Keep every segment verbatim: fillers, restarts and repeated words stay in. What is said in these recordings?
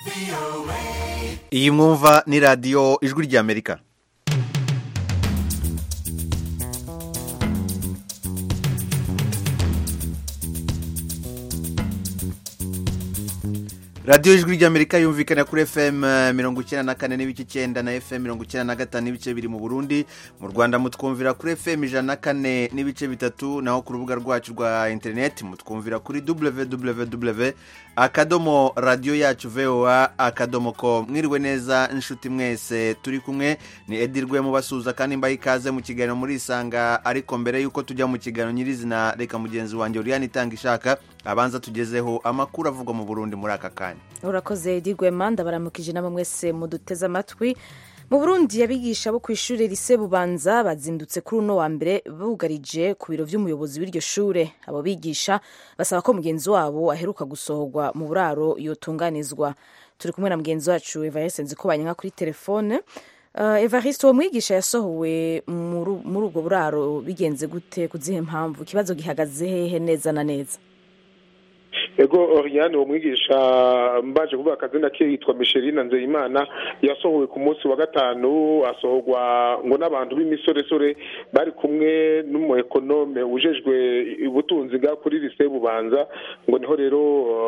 iyi mwumva ni radiyo ijwi ry'Amerika. radiyo ijwi ry'Amerika yumvikana kuri F M mirongo icyenda na kane n'ibice icyenda na F M mirongo icyenda na gatanu n'ibice biri mu Burundi. Mu Rwanda mutwumvira kuri F M ijana na kane n'ibice bitatu, naho ku rubuga rwacu rwa internet mutwumvira kuri w w w akadomo radio yacu voa akadomo com. Mwiriwe neza inshuti mwese turi kumwe, ni Edirwe mu basuza kandi mbaye ikaze mu kiganiro muri Isanga. Ariko mbere yuko tujya mu kiganiro nyirizina, reka mugenzi wanjye Oriane itanga ishaka abanza tugezeho amakuru avugwa mu Burundi muri aka kanya. Urakoze Edirwe manda, baramukije nabo mwese muduteze amatwi. Mu Burundi abigisha bo kw'ishure Lycée Bubanza bazindutse kuri uno wa mbere bugarije ku biro vy'umuyobozi w'iryo shure. Abo bigisha basaba ko mugenzi wabo aheruka gusohorwa mu buraro yotunganizwa. Turi kumwe na mugenzi wacu Evariste Nzikobanya kuri telefone. Uh, Evariste, uwo mwigisha yasohowe muri ubwo buraro bigenze gute, kuzihe mpamvu, ikibazo gihagaze hehe neza na neza? Ego Oriane, uwo mwigisha mbaje kuvuga akazina ke yitwa Micheline Nzeyimana, yasohowe ku munsi wa gatanu. Asohorwa ngo n'abantu b'imisoresore bari kumwe n'umu ekonome ujejwe ubutunzi bwa kuri Lycée Bubanza. Ngo niho rero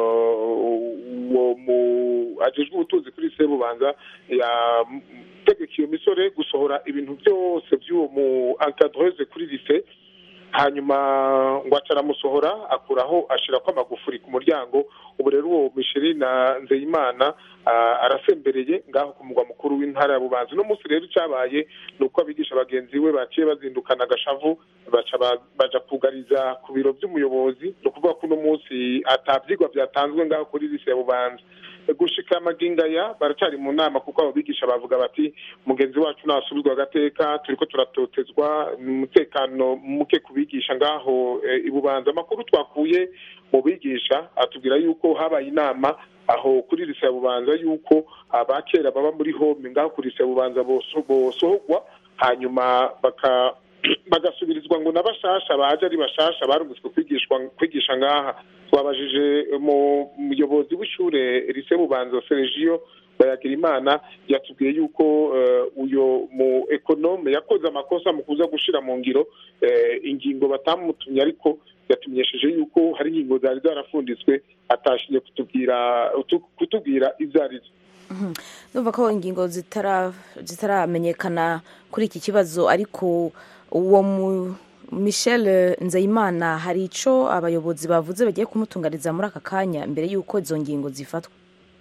uwo mu ajejwe ubutunzi kuri Lycée Bubanza yategekiye imisore gusohora ibintu byose by'uwo mu encadreuse kuri lycée. Hanyuma ngo acaramusohora akuraho ashira kwa magufuri ku muryango. Ubu rero uwo Micheline Nzeyimana arasembereye ngaho ku mugwa mukuru w'intara ya Bubanza. No musi rero cyabaye nuko abigisha bagenzi we baciye bazindukana gashavu baca baja kugariza ku biro by'umuyobozi. No kuvuga ko no musi atavyigwa byatanzwe ngaho kuri Lycée Bubanza. Gushika maginga ya baracari mu nama kuko abo bigisha bavuga bati mugenzi wacu nasubizwa gateka, turiko turatotezwa umutekano muke kubigisha ngaho e, Ibubanza. Amakuru twakuye mu bigisha atubwira yuko habaye inama aho kuri Lycée Bubanza yuko abakera baba muri home ngaho kuri Lycée Bubanza bosohogwa, hanyuma baka bagasubirizwa ngo nabashasha baje ari bashasha barungitswe kwigishwa kwigisha ngaha. Twabajije mu muyobozi w'ishure Lycée Bubanza Sergio Bayagirimana, yatubwiye yuko uh, uyo mu ekonome yakoze amakosa mu kuza gushira mu ngiro uh, ingingo batamutumye, ariko yatumenyesheje yuko hari ingingo zari zarafunditswe atashiye kutubwira kutubwira ivyarizo. Mhm. Numva ko ingingo zitara zitaramenyekana kuri iki kibazo, ariko uwo mu Michel Nzeyimana hari ico abayobozi bavuze bagiye kumutungariza muri aka kanya mbere yuko izo ngingo zifatwa?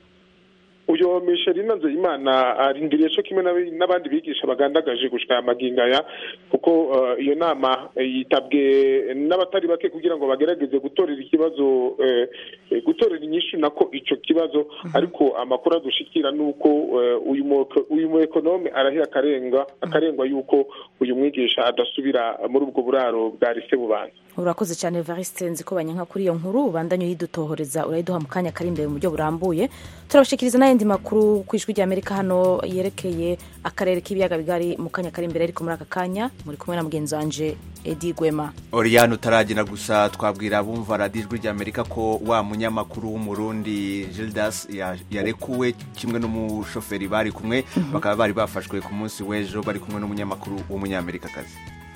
Uyo Micheline Nzeyimana arindiriye cyo kimwe n'abandi bigisha bagandagaje gushika amaginga ya, kuko uh, iyo nama yitabwe n'abatari bake kugira ngo bagerageze gutorera ikibazo uh, gutorera inyishu nako ico kibazo. Mm-hmm. Ariko amakuru adushikira nuko uh, uyu uyu mu ekonome arahira akarenga akarengwa yuko uyu mwigisha adasubira muri ubwo buraro bwa Lycée Bubanza. Urakoze cyane Evariste Nzikobanya nka kuri iyo nkuru bandanyo yidutohoreza urayiduha mu kanya kari imbere mu buryo burambuye. Turabashikiriza n'ayandi makuru ku ijwi ry'Amerika hano yerekeye akarere k'ibiyaga bigari mu kanya kari imbere, ariko muri aka kanya muri kumwe na mugenzi wanje Edi Gwema. Oriane, utaragenda gusa twabwira abumva radiyo ijwi ry'Amerika ko wa munyamakuru w'umurundi Gildas yarekuwe kimwe n'umushoferi bari kumwe. Mm-hmm. Bakaba bari bafashwe ku munsi w'ejo bari kumwe n'umunyamakuru w'umunyamerikakazi.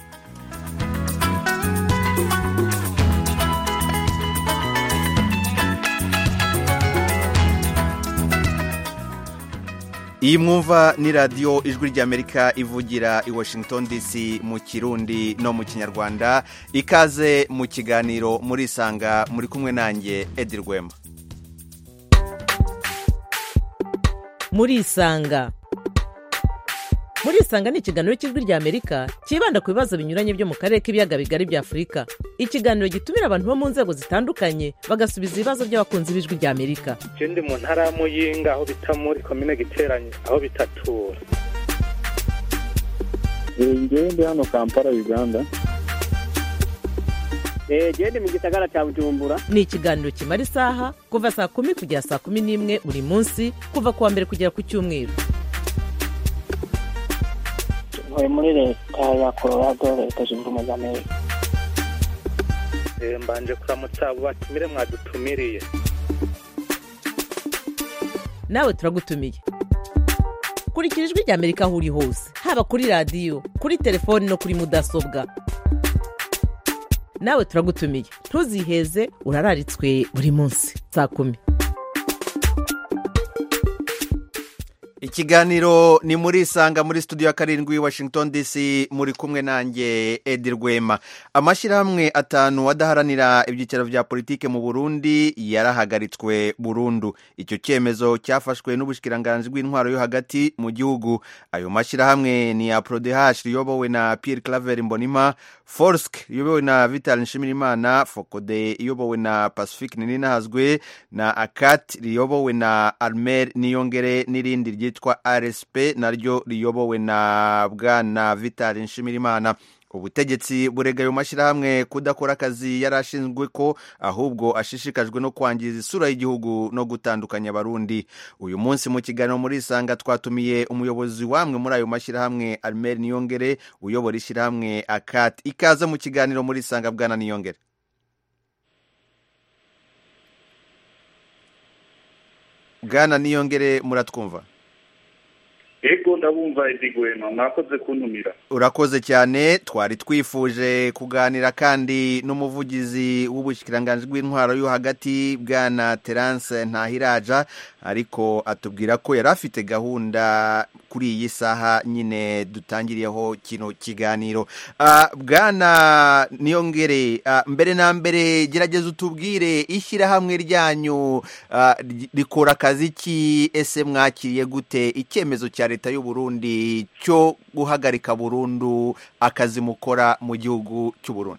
Iyi mwumva ni radiyo ijwi ry'Amerika ivugira i Washington D C mu Kirundi no mu Kinyarwanda. Ikaze mu kiganiro muri Isanga, muri kumwe nanjye Edirwema. Muri Isanga Muri Isanga ni ikiganiro cy'ijwi ry'Amerika kibanda ku bibazo binyuranye byo mu karere k'ibiyaga bigari bya Afurika. Ikiganiro gitumira abantu bo mu nzego zitandukanye bagasubiza ibibazo by'abakunzi b'ijwi ry'Amerika. Je ndi mu ntara ya Muyinga aho bita muri commune Giteranye aho bitatura. Ngiye ndi hano Kampala Uganda. Eh je ndi mu gisagara cya Bujumbura. Ni ikiganiro kimara isaha kuva saa kumi kugera saa kumi n'imwe buri munsi kuva kuwa mbere kugera ku cyumweru. Muri leta ya Colorado, leta zunze ubumwe za Amerika. Eh mbanje kuramutsa batumire mwadutumiriye. nawe turagutumiye. Kurikira ijwi rya Amerika aho uri hose, haba kuri radiyo, kuri telefoni no kuri mudasobwa. Nawe turagutumiye, ntuziheze, urararitswe buri munsi saa kumi. Ikiganiro ni muri Isanga muri studio ya karindwi Washington D C, muri kumwe nanjye Edi Rwema. Amashyirahamwe atanu adaharanira ibyicaro vya politike mu Burundi yarahagaritswe burundu. Icyo cyemezo cyafashwe n'ubushikiranganje bw'intwaro yo hagati mu gihugu. Ayo mashyirahamwe ni ya P R O D H riyobowe na Pierre Claver Mbonima, Forsk riyobowe na Vital Nshimirimana, Fokode iyobowe na Pacifique Ninahazwe, na Akat riyobowe na Almer Niyongere, n'irindi ryitwa R S P naryo riyobowe na Bwana Vital Nshimirimana. Ubutegetsi burega ayo mashyirahamwe kudakora akazi yarashinzwe ko, ahubwo ashishikajwe no kwangiza isura y'igihugu no gutandukanya abarundi. Uyu munsi mu kiganiro muri Isanga twatumiye umuyobozi wamwe muri ayo mashyirahamwe, Almer Niyongere, uyobora ishyirahamwe Akat. Ikaze mu kiganiro muri Isanga, Bwana Niyongere. Bwana Niyongere, muratwumva? Ego ndabumva Edigwema, mwakoze kuntumira. Urakoze cyane. Twari twifuje kuganira kandi n'umuvugizi w'ubushikiranganje bw'intwaro yo hagati, Bwana Terence Ntahiraja, ariko atubwira ko yari afite gahunda kuri iyi saha nyine dutangiriyeho kino kiganiro. Uh, Bwana Niyongere, uh, mbere na mbere gerageza utubwire ishyirahamwe ryanyu uh, rikora akazi ki, ese mwakiriye gute icyemezo cya leta y'u Burundi cyo guhagarika burundu akazi mukora mu gihugu cy'u Burundi?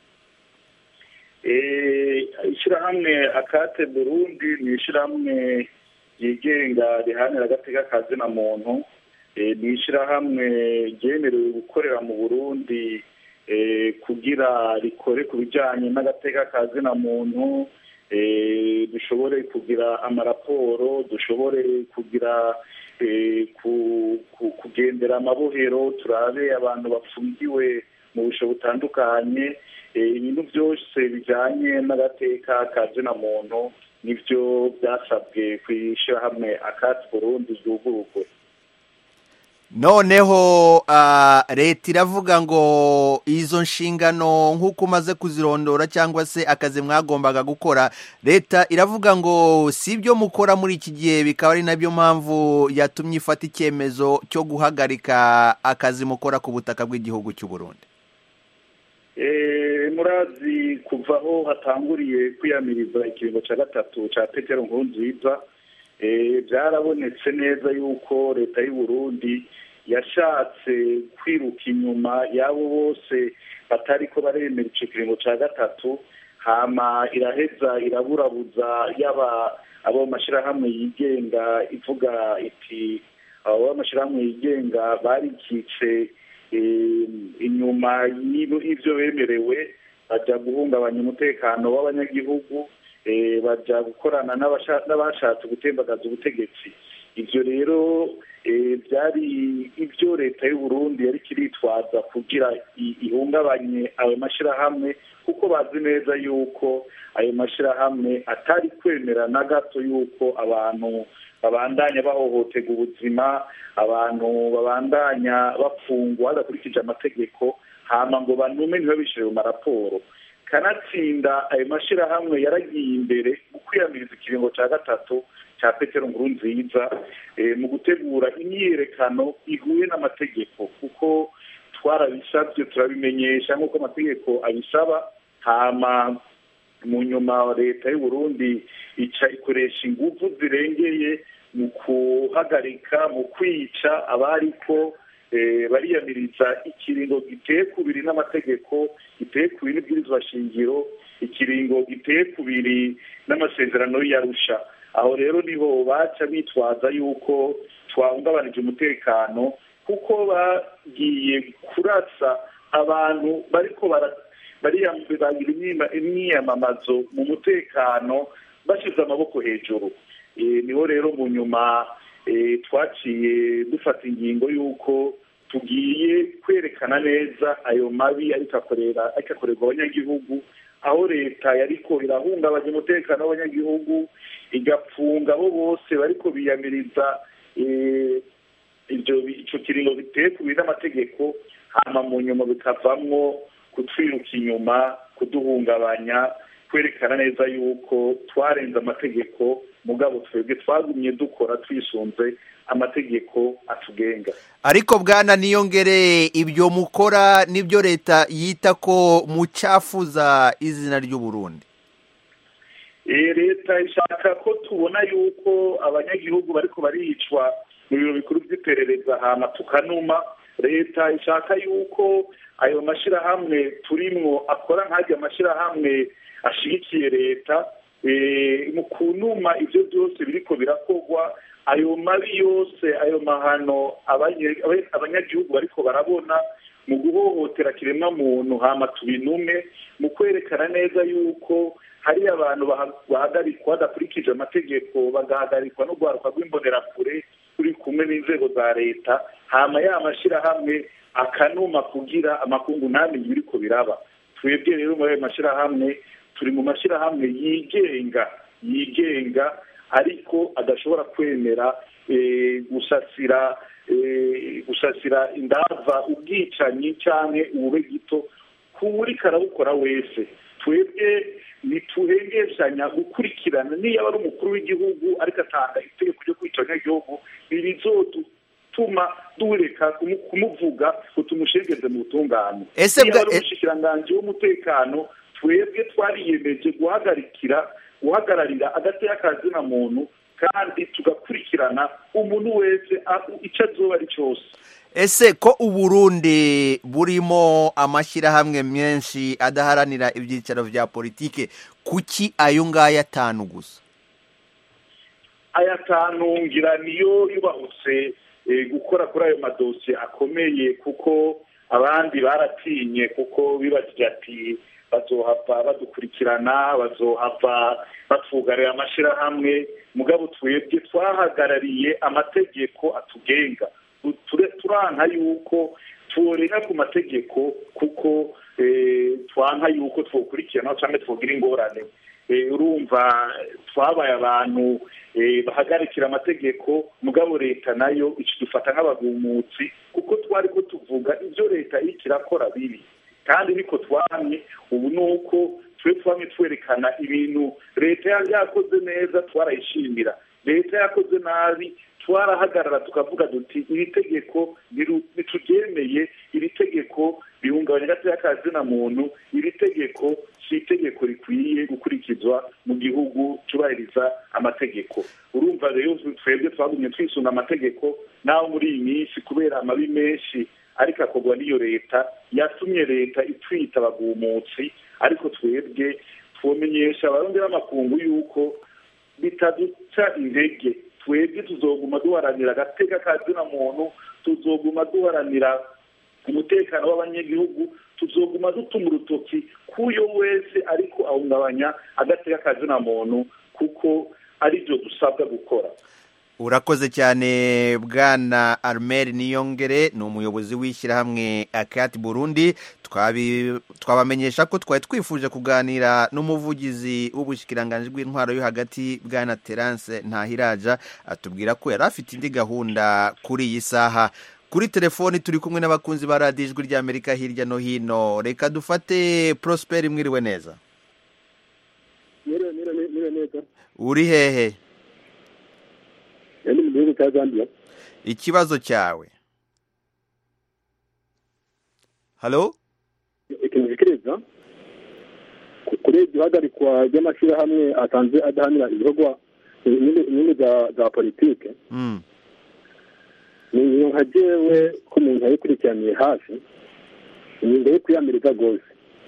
Eh, ishyirahamwe Akate Burundi ni ishyirahamwe yigenga rihanira agateka kazi na muntu. Eh, ni ishyirahamwe ryemerewe gukorera mu Burundi eh, kugira rikore ku bijyanye n'agateka kazi na muntu, eh, dushobore kugira amaraporo, dushobore kugira eh, ku, ku, kugendera amabohero, turabe abantu bafungiwe mu busho butandukanye. Eh, ibintu byose bijyanye n'agateka kazi na muntu nivyo byasabwe kwishyirahamwe Akati Burundi ryugururwe. Noneho uh, leta iravuga ngo izo nshingano nk'uko umaze kuzirondora cyangwa se akazi mwagombaga gukora, leta iravuga ngo si ibyo mukora muri iki gihe, bikaba ari nabyo mpamvu yatumye ifata icyemezo cyo guhagarika akazi mukora ku butaka bw'igihugu cy'u Burundi. Eh, murazi kuva aho hatanguriye kwiyamiriza ikiringo cya gatatu cya Petero Nkurunziza, eh, byarabonetse neza yuko leta y'u Burundi yashatse kwiruka inyuma yabo bose batari ko baremera icyo kiringo cya gatatu, hama iraheza iraburabuza yaba abo mashyirahamwe yigenga, ivuga iti abo mashyirahamwe yigenga barikitse inyuma y'ibyo bemerewe, bajya guhungabanya umutekano w'abanyagihugu, bajya gukorana n'abashatse gutembagaza ubutegetsi. Ibyo rero byari ibyo leta y'u Burundi yari kiritwaza kugira ihungabanye ayo mashyirahamwe, kuko bazi neza yuko ayo mashyirahamwe atari kwemera na gato yuko abantu babandanya bahohotega ubuzima, abantu babandanya bafungwa badakurikije amategeko, hama ngo banume ntibabishire mu maraporo. Kanatsinda ayo mashyirahamwe yaragiye imbere mu kwiyamiriza ikiringo cya gatatu cya Petero Nkurunziza e, mu gutegura imyiyerekano ihuye n'amategeko, kuko twarabisabye turabimenyesha nk'uko amategeko abisaba, hama mu nyuma leta y'u Burundi ica ikoresha ingufu zirengeye mu kuhagarika, mu kwica abariko e, bariyamiriza ikiringo giteye kubiri n'amategeko, giteye kubiri n'ibwirizwa shingiro, ikiringo giteye kubiri n'amasezerano y'Arusha. Aho rero niho baca bitwaza yuko twahungabanije umutekano, kuko bagiye kurasa abantu bariko bariyambagira imyiyamamazo mu mutekano bashize amaboko hejuru. E, niho rero mu nyuma e, twaciye dufata ingingo yuko tugiye kwerekana neza ayo mabi ariko akorera ariko akorerwa abanyagihugu, aho leta yariko irahungabanya umutekano w'abanyagihugu igapfunga abo bose bariko biyamiriza ibyo ico kiringo biteye ku n'amategeko, hama mu nyuma bikavamwo kutwiruka inyuma, kuduhungabanya, kwerekana neza yuko twarenze amategeko, mugabo twebwe twagumye dukora twisunze amategeko atugenga. Ariko bwana Niyongere, ibyo mukora nibyo leta yita ko mucafuza izina ry'u Burundi? Eh, leta ishaka ko tubona yuko abanyagihugu bariko baricwa mu biro bikuru by'iperereza hama tukanuma. Leta ishaka yuko ayo mashirahamwe turimwo akora nk'ajya amashirahamwe ashigikiye leta, eh, mu kunuma ivyo byose biriko birakogwa, ayo mabi yose, ayo mahano abanyagihugu bariko barabona mu guhohotera kiremwa muntu, hama tubinume mu kwerekana neza yuko hari abantu bahagarikwa badakurikije amategeko, bagahagarikwa no guharuka rw'imbonerakure turi kumwe n'inzego za leta, hama ya mashirahamwe akanuma kugira amakungu namenye biriko biraba. Twebwe rero muri ayo mashirahamwe turi mu mashirahamwe yigenga yigenga ariko adashobora kwemera eh, gusasira eh, gusasira indava ubwicanyi canke ubube gito kuri karabukora wese. Twebwe nituhengeshanya gukurikirana niyo ari umukuru w'igihugu ariko atanga itegeko ryo kwicanya igihugu, bizotuma dureka kumuvuga ngo tumushengeze mu butungane. Ese bwa umushikiranganji w'umutekano twebwe twariyemeje guhagarikira guhagararira agateka kazina muntu kandi tugakurikirana umuntu wese icyo azoba ari cyose. Ese ko Uburundi burimo amashyirahamwe menshi adaharanira ibyicaro vya politike, kuki ayo ngaya atanu gusa? Aya atanu ngira niyo yubahutse e, gukora kuri ayo madosiye akomeye, kuko abandi baratinye, kuko bibajije ati bazohava badukurikirana, bazohava batwugarira amashirahamwe. Mugabo twebwe twahagarariye amategeko atugenga, turanka yuko turenga ku mategeko, kuko eh, twanka yuko twokurikirana cyangwa twogira ingorane. Eh, urumva twabaye abantu eh, bahagarikira amategeko, mugabo leta nayo ikidufata nk'abagumutsi, kuko twari ko tuvuga ibyo leta ikirakora bibi, kandi niko twamye. Ubu nuko twe twamye twerekana ibintu leta yakoze neza twarayishimira, leta yakoze nabi twarahagarara tukavuga duti iri tegeko nituryemeye, iri tegeko bihungabanya agateka kazina muntu, iri tegeko si itegeko rikwiye gukurikizwa mu gihugu cyubahiriza amategeko. Urumva rero twebwe twagumye twisunga amategeko, naho muri iyi minsi kubera amabi menshi ariko akogwa n'iyo leta yatumye leta itwita abagumutsi, ariko twebwe twomenyesha abarundi b'amakungu yuko bitaduca intege. Twebwe tuzoguma duharanira agateka kazina muntu, tuzoguma duharanira umutekano w'abanyagihugu, tuzoguma dutuma urutoki kuyo wese ariko ahungabanya agateka kazina muntu, kuko ari byo dusabwa gukora. Urakoze cyane bwana Armel Niyongere, ni umuyobozi w'ishyirahamwe Akati Burundi. Twabamenyesha ko twari twifuje kuganira n'umuvugizi w'ubushikiranganje bw'intwaro yo hagati bwana Terence Ntahiraja, atubwira ko yari afite indi gahunda kuri iyi saha. Kuri telefoni turi kumwe n'abakunzi ba Radio Ijwi ry'Amerika hirya no hino. Reka dufate Prosper, mwiriwe neza. Mwiriwe mwiriwe neza. Uri hehe? Ndi mu gihugu cya Zambia. Ikibazo cyawe? Halo? Ikinzikiriza kuri ihagarikwa ry'amashyirahamwe atanze adahanira ibikorwa inyungu za politike. Mm. Ni nka jewe ko umuntu ayikurikiraniye hafi, ingingo yo kwiyamiriza rwose,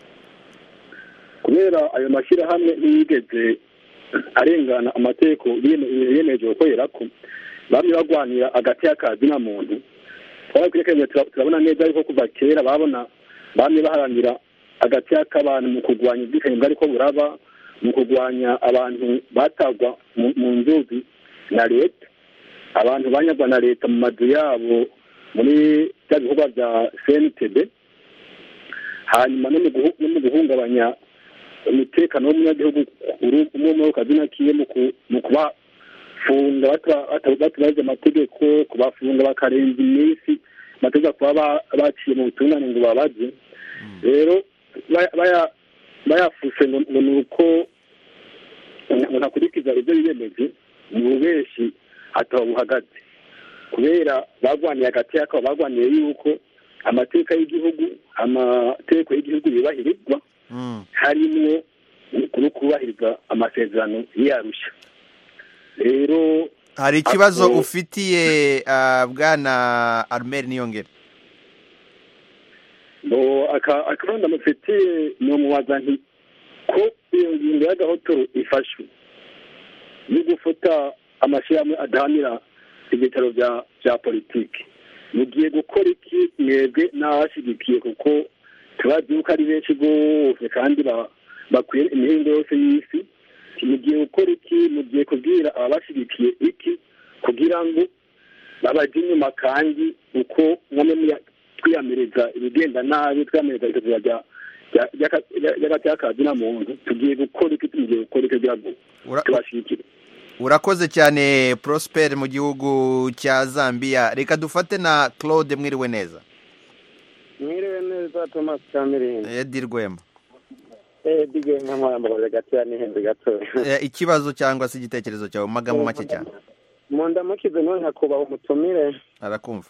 kubera ayo mashyirahamwe ntiyigeze arengana amategeko yemeje gukorera ko bamwe bagwanira agateka kazina muntu. Twarakurikiranye turabona neza yuko kuva kera babona bamwe baharanira agateka k'abantu mu kurwanya ubwicanyi bwariko buraba, mu kurwanya abantu batagwa mu nzuzi na leta, abantu banyagwa na leta mu mazu yabo muri bya bikorwa bya C N T B, hanyuma no mu guhungabanya umutekano w'umunyagihugu umwe muri kazina kiye mu kubafunga batabaze amategeko, kubafunga bakarenza iminsi amategeko kuba baciye mu butungane ngo babaze. Rero bayafuse ngo ni uko ngo ntakurikiza ibyo biyemeje mu benshi ataba buhagaze, kubera bagwaniye hagati y'akabo bagwaniye yuko amateka y'igihugu amategeko y'igihugu yubahirizwa harimwo no kubahiriza amasezerano y'Arusha. Rero hari ikibazo ufitiye bwana Armel Niyongere? no akabanda mufitiye no mubaza nti ko iyo ngingo y'agahotoro ifashwe no gufata amashyirahamwe adahanira ibitaro bya bya politiki, mugiye gukora iki mwebwe n'abashyigikiye? Kuko tubazi yuko ari benshi rwose kandi bakwiye imihingo yose y'isi. Mugiye gukora iki? Mugiye kubwira ababashyigikiye iki kugira ngo babaje inyuma? Kandi uko mwame twiyamiriza ibigenda nabi, twiyamiriza ibitaro by'agati na muntu, tugiye gukora iki? Tugiye gukora iki kugira ngo tubashyigikire? Urakoze cyane Prosper mu gihugu cya Zambia. Reka dufate na Claude. Mwiriwe neza? Mwiriwe neza Thomas Kamirindi. Eh dirwema. Eh dige nkamwambaza gati ya nihenze gato. Eh ikibazo cyangwa se igitekerezo cyawe magambo make cyane. Munda mukize none hakubaho umutumire. Arakumva.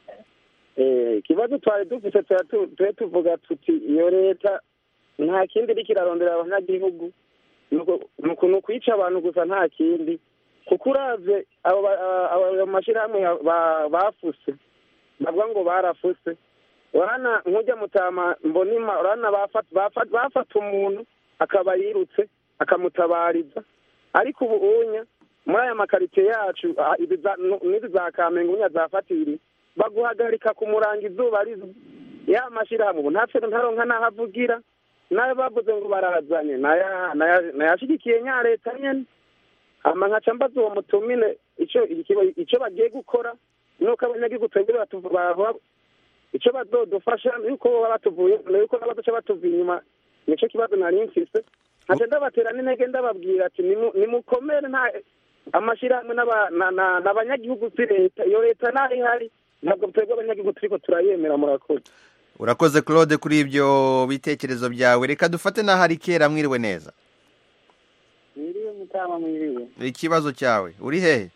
Eh kibazo twari dufite twe tuvuga tuti iyo leta nta kindi rikirarondera abanyagihugu nuko no kwica abantu gusa nta kindi, kuko uravye abo mashirahamwe bafuse bavuga ngo barafuse. Urana nkujya mutama mbonima, urana bafata bafata bafata umuntu akaba yirutse akamutabariza, ariko ubu unya muri aya makarite yacu nizi za Kamenge unya zafatiri baguhagarika kumuranga izuba rizo ya mashirahamwe ubu ntafite ntaronka nahavugira nayo bavuze ngo barazanye naya nayashigikiye nya leta nyene. Ama nkaca mbaza uwo mutumine ico ico bagiye gukora nuko abanyagihugu twebwe batuvuga ico bazodufasha yuko batuvuye nuko n'abaduca batuvuye inyuma. Nico kibazo nari mfise, nkaca ndabatera n'intege ndababwira ati nimukomere, nta amashirahamwe n'abanyagihugu si leta, iyo leta naho ihari ntabwo twebwe abanyagihugu turiko turayemera. Murakoze. Urakoze Claude kuri ibyo bitekerezo byawe. Reka dufate na Harikera. Mwiriwe neza? Mwiriwe mutama. Mwiriwe. Ikibazo cyawe uri hehe?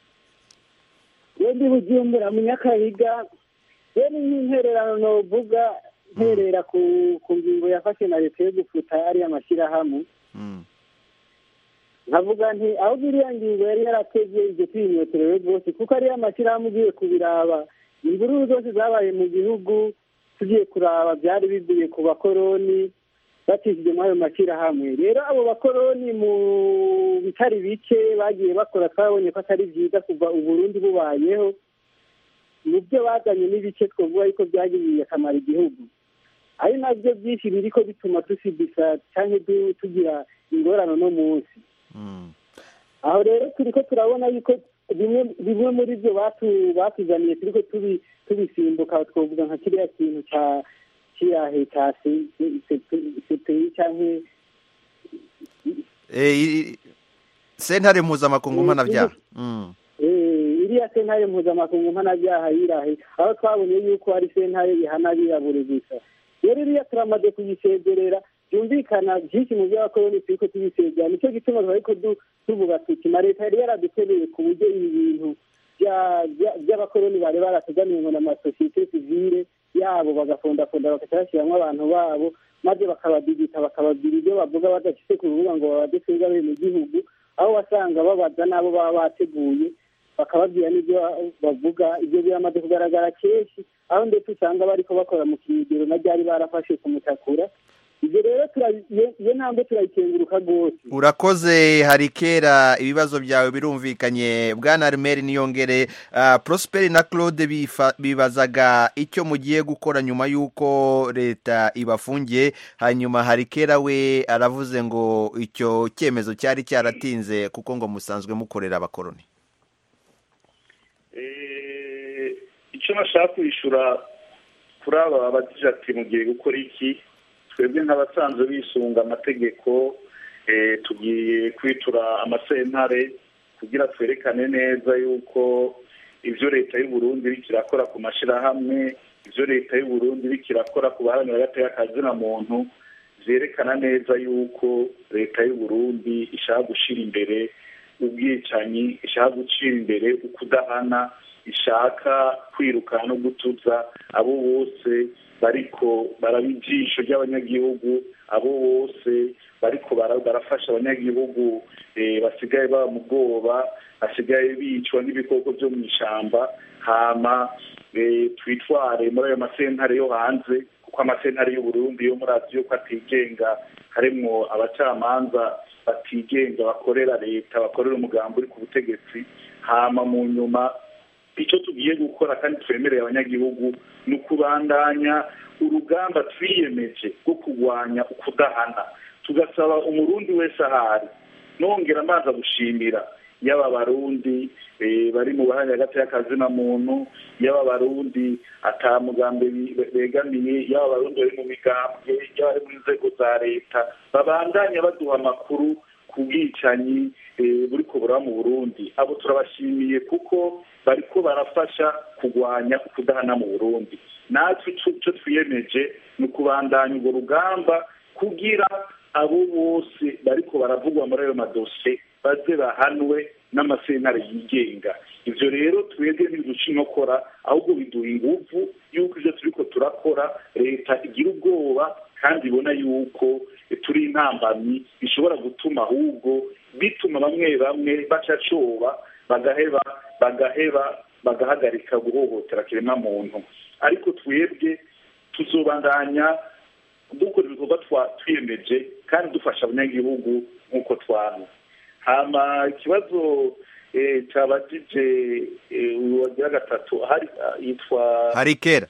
Yendi Bujumbura mu Nyakabiga. Yeni n'intererano novuga nterera ku ku ngingo yafashe na leta yo gufuta ari amashirahamwe. Mm. Navuga nti aho biriya ngingo yari yarateze ibyo twinyoterewe rwose, kuko ari amashirahamwe ugiye kubiraba imvururu zose zabaye mu gihugu tugiye kuraba byari bivuye ku bakoroni batishije mu ayo mashirahamwe. Rero abo bakoroni mu bitari bike bagiye bakora twabonye ko atari byiza kuva Uburundi bubayeho, mu byo bazanye n'ibice twovuga yuko byagiriye akamaro igihugu, ari nabyo byinshi biriko bituma tusidisa cyangwa tugira ingorano no munsi. Aho rero turiko turabona yuko bimwe muri byo batuzaniye turiko tubisimbuka, twovuga nka kiriya kintu cya kirahe cya sepeyi cyangwa sentare mpuzamakungu mpanabyaha. Iriya sentare mpuzamakungu mpanabyaha yirahe, aho twabonye yuko ari sentare ihana abirabure gusa. Rero iriya turamaze kuyisezerera, byumvikana byinshi mu by'abakoroni turiko tubisezerana. Nicyo gituma ariko tuvuga tuti na leta yari yaradukeneye ku buryo ibi bintu by'abakoroni bari baratuganiye ngo n'amasosiyete sivile yabo bagafondafonda bakaca bashyiramo abantu babo, maze bakabadigita bakababwira ibyo bavuga badafite ku rubuga ngo babadesega bene gihugu, aho wasanga babaza n'abo baba bateguye bakababwira n'ibyo bavuga. Ibyo biramaze kugaragara kenshi, aho ndetse usanga bariko bakora mu kinigero na ryari barafashe kumutakura. Ibyo rero iyo ntambwe turayikenguruka rwose. Urakoze Harikera, ibibazo byawe birumvikanye. Bwana Armel Niyongere, uh, Prosper na Claude bibazaga icyo mugiye gukora nyuma y'uko leta ibafungiye, hanyuma Harikera we aravuze ngo icyo cyemezo cyari cyaratinze kuko ngo musanzwe mukorera abakoroni. Icyo nashaka kwishura kuri aba bagira ati mugiye gukora iki, twebwe nk'abasanzwe bisunga amategeko tugiye kwitura amasentare kugira twerekane neza yuko ibyo leta y'u Burundi iriko irakora ku mashyirahamwe, ibyo leta y'u Burundi iriko irakora ku baharanira agateka kazina muntu vyerekana neza yuko leta y'u Burundi ishaka gushira imbere ubwicanyi, ishaka gucira imbere ukudahana, ishaka kwirukana no gutuza abo bose bariko baraba ijisho ry'abanyagihugu, abo bose bariko barafasha abanyagihugu basigaye baba mu bwoba, basigaye bicwa n'ibikoko byo mu ishamba. Hama twitware muri ayo masentare yo hanze, kuko amasentare y'u Burundi yo muri aziyo ko atigenga, harimwo abacamanza batigenga bakorera leta, bakorera umugambi uri ku butegetsi. Hama mu nyuma icyo tugiye gukora kandi twemereye abanyagihugu ni ukubandanya urugamba twiyemeje rwo kurwanya ukudahana, tugasaba umurundi wese ahari, nongera amazi gushimira yaba abarundi bari mu baharanira agateka kazina muntu, yaba abarundi ata mugambi begamiye, yaba abarundi bari mu migambwe, yaba ari mu nzego za leta, babandanya baduha amakuru ku bwicanyi buriko buraba mu Burundi. Abo turabashimiye kuko bariko barafasha kurwanya ukudahana mu Burundi. Natwe icyo twiyemeje ni ukubandanya urwo rugamba kugira abo bose bariko baravugwa muri ayo madosiye baze bahanwe n'amasentare yigenga. Ivyo rero twebwe ntibiduca inkokora, ahubwo biduha inguvu yuko ivyo turiko turakora leta igira ubwoba kandi ibona yuko turi intambamyi bishobora gutuma ahubwo bituma bamwe bamwe baca coba bagaheba bagaheba bagahagarika guhohotera kiremwa muntu. Ariko twebwe tuzobandanya dukora ibikorwa twiyemeje kandi dufasha abanyagihugu nk'uko twana. Hama ikibazo cabajije uwagira gatatu hari yitwa Harikera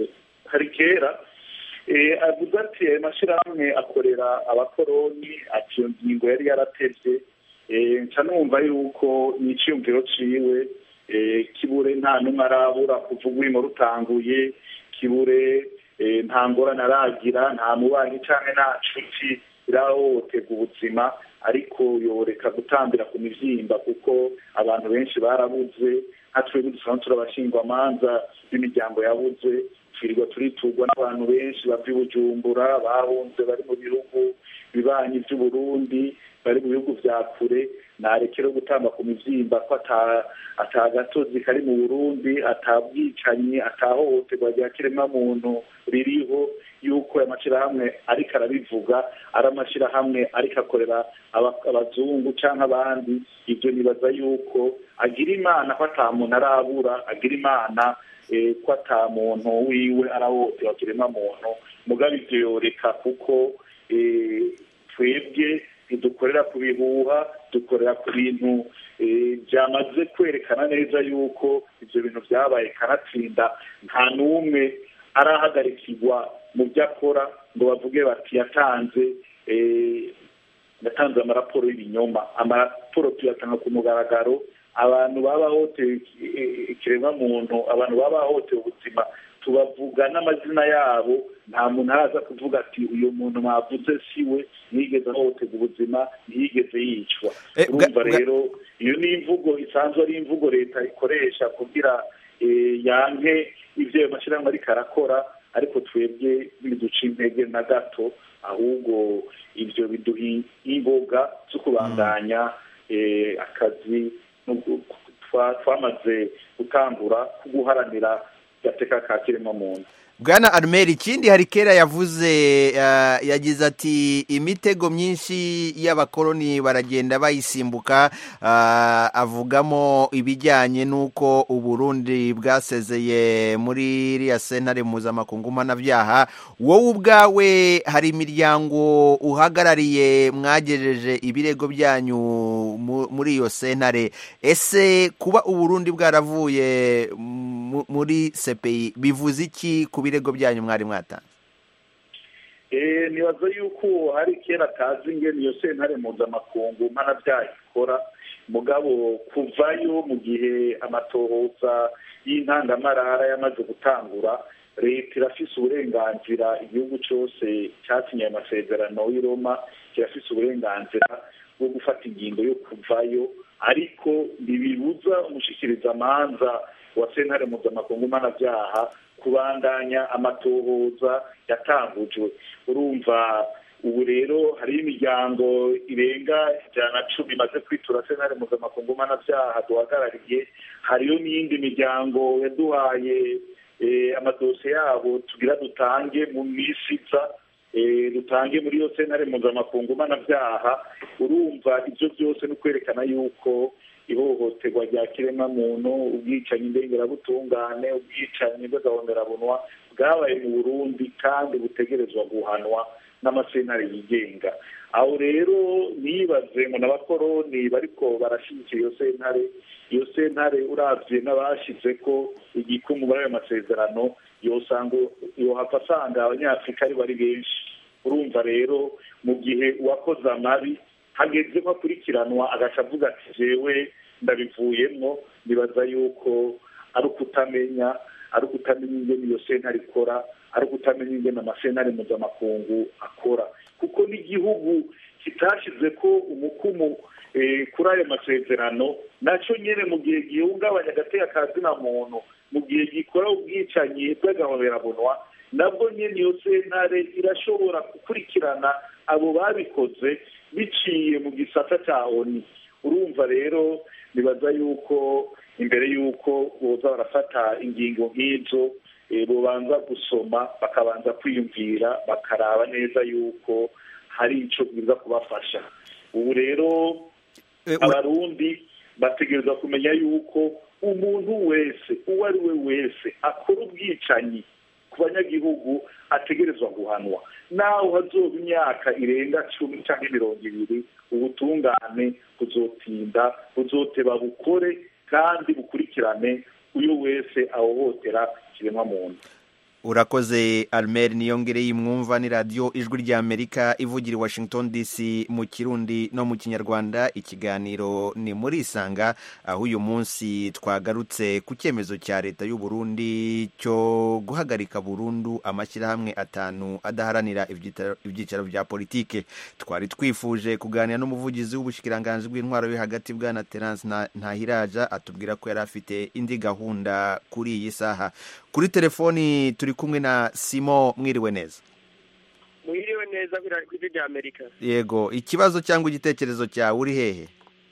Harikera avuze ati ayo mashyirahamwe akorera abakoroni, ati iyo ngingo yari yaratevye. Nca numva yuko n'iciyumviro ciwe kibure nta numwe arabura kuvuga urimo rutanguye, kibure nta ngorane aragira, nta mubanyi canke nta nshuti irahohoterwa ubuzima, ariko yoreka gutambira ku mivyimba kuko abantu benshi barabuze. Nka twebwe dusanzwe turabashingwamanza b'imiryango yabuze, twirirwa turitugwa n'abantu benshi bava i Bujumbura, bahunze bari mu bihugu bibanyi vy'u Burundi, bari mu bihugu vya kure. Narekera gutamba ku mivyimba ko ata gatozi kari mu Burundi, ata bwicanyi, atahohoterwa rya kiremwa muntu ririho, yuko amashirahamwe ariko arabivuga ari amashirahamwe ariko akorera abazungu canke abandi. Ivyo nibaza yuko agira imana ko ata muntu arabura, agira imana ko ata muntu wiwe arahohoterwa kiremwa muntu. Mugabe ivyo yoreka kuko twebwe ntidukorera ku bihuha, dukorera ku bintu byamaze kwerekana neza yuko ibyo bintu byabaye kanatsinda. Nta n'umwe arahagarikirwa mu byo akora ngo bavuge bati yatanze yatanze amaraporo y'ibinyoma. Amaraporo tuyatanga ku mugaragaro. Abantu babahohoteye ikiremwa muntu, abantu babahohoteye ubuzima, tubavuga n'amazina yabo. Nta muntu araza kuvuga ati uyu muntu mwavuze siwe, ntiyigeze ahohoterwa ubuzima, ntiyigeze yicwa. Urumva rero iyo ni imvugo isanzwe ari imvugo leta ikoresha kugira yanke ivyo ayo mashyirahamwe ariko arakora, ariko twebwe biduca intege na gato, ahubwo ivyo biduha ingoga zo kubandanya akazi twamaze gutangura ko guharanira gateka ka kiremwa muntu. Bwana Armel, ikindi Harikera yavuze uh, yagize ati imitego myinshi y'abakoloni baragenda bayisimbuka. Uh, avugamo ibijyanye nuko Uburundi bwasezeye muri iriya sentare mpuzamakungu mpanabyaha. Wowe ubwawe hari imiryango uhagarariye mwagejeje ibirego byanyu muri iyo sentare. Ese kuba Uburundi bwaravuye muri C P I bivuze iki ku birego byanyu mwari mwatanze? Eh nibaza yuko hari kera tazi ingene iyo sentare mpuzamakungu mpanabyaha ikora, mugabo kuvayo mu gihe amatohoza y'intangamarara yamaze gutangura leta irafise uburenganzira, igihugu cyose cyasinye amasezerano y'i Roma kirafise uburenganzira bwo gufata ingingo yo kuvayo, ariko ntibibuza umushikirizamanza wa sentare mpuzamakungu mpanabyaha kubandanya amatohoza yatangujwe. Urumva ubu rero hariho imiryango irenga ijana na cumi imaze kwitura sentare mpuzamakungu mpanabyaha duhagarariye, hariyo n'iyindi miryango yaduhaye amadosiye yabo tugira dutange mu minsi iza, dutange muri iyo sentare mpuzamakungu mpanabyaha. Urumva ibyo byose ni ukwerekana yuko ihohoterwa rya kiremwamuntu, ubwicanyi ndengerabutungane, ubwicanyi bw'agahomerabunwa bwabaye mu Burundi kandi butegerezwa guhanwa n'amasentare yigenga. Aho rero nibaze ngo n'abakoroni bariko barashyigikira iyo sentare, iyo sentare uravye n'abashize ko igikumu muri ayo masezerano yosanga yohava asanga abanyafurika ari bari benshi. Urumva rero mu gihe uwakoze amabi hageze ko akurikiranwa agaca avuga ati jewe ndabivuyemwo, nibaza yuko ari ukutamenya ari ukutamenya ingene iyo sentare ikora, ari ukutamenya ingene amasentare mpuzamakungu akora, kuko n'igihugu kitashize ko umukumu kuri ayo masezerano nacyo nyene mu gihe gihungabanya agateka ka zina muntu, mu gihe gikora ubwicanyi bw'agahomerabunwa, nabwo nyene iyo sentare irashobora gukurikirana abo babikoze biciye mu gisata cya oni. Urumva rero nibaza yuko imbere yuko boza barafata ingingo nk'izo bobanza gusoma, bakabanza kwiyumvira, bakaraba neza yuko hari ico biza kubafasha. Ubu rero abarundi bategerezwa kumenya yuko umuntu wese uwo ari we wese akora ubwicanyi ku banyagihugu ategerezwa guhanwa, naho hazoba imyaka irenga cumi cyangwa mirongo ibiri, ubutungane buzotinda, buzoteba bukore kandi bukurikirane uyo wese ahohotera kiremwa muntu. Urakoze Almer Niyongereye. Mwumva ni radio Ijwi ry'Amerika ivugira i Washington D C mu Kirundi no mu Kinyarwanda. Ikiganiro ni muri Isanga, aho uyu munsi twagarutse ku cyemezo cya leta y'u Burundi cyo guhagarika burundu amashyirahamwe atanu adaharanira ibyicaro bya politike. Twari twifuje kuganira n'umuvugizi w'ubushikiranganje bw'intwaro yo hagati bwana Terence Ntahiraja, atubwira ko yari afite indi gahunda kuri iyi saha. Kuri telefoni turi kumwe na Simo. Mwiriwe neza. Mwiriwe neza kuri rya Amerika. Yego, ikibazo cyangwa igitekerezo cyawe, uri hehe?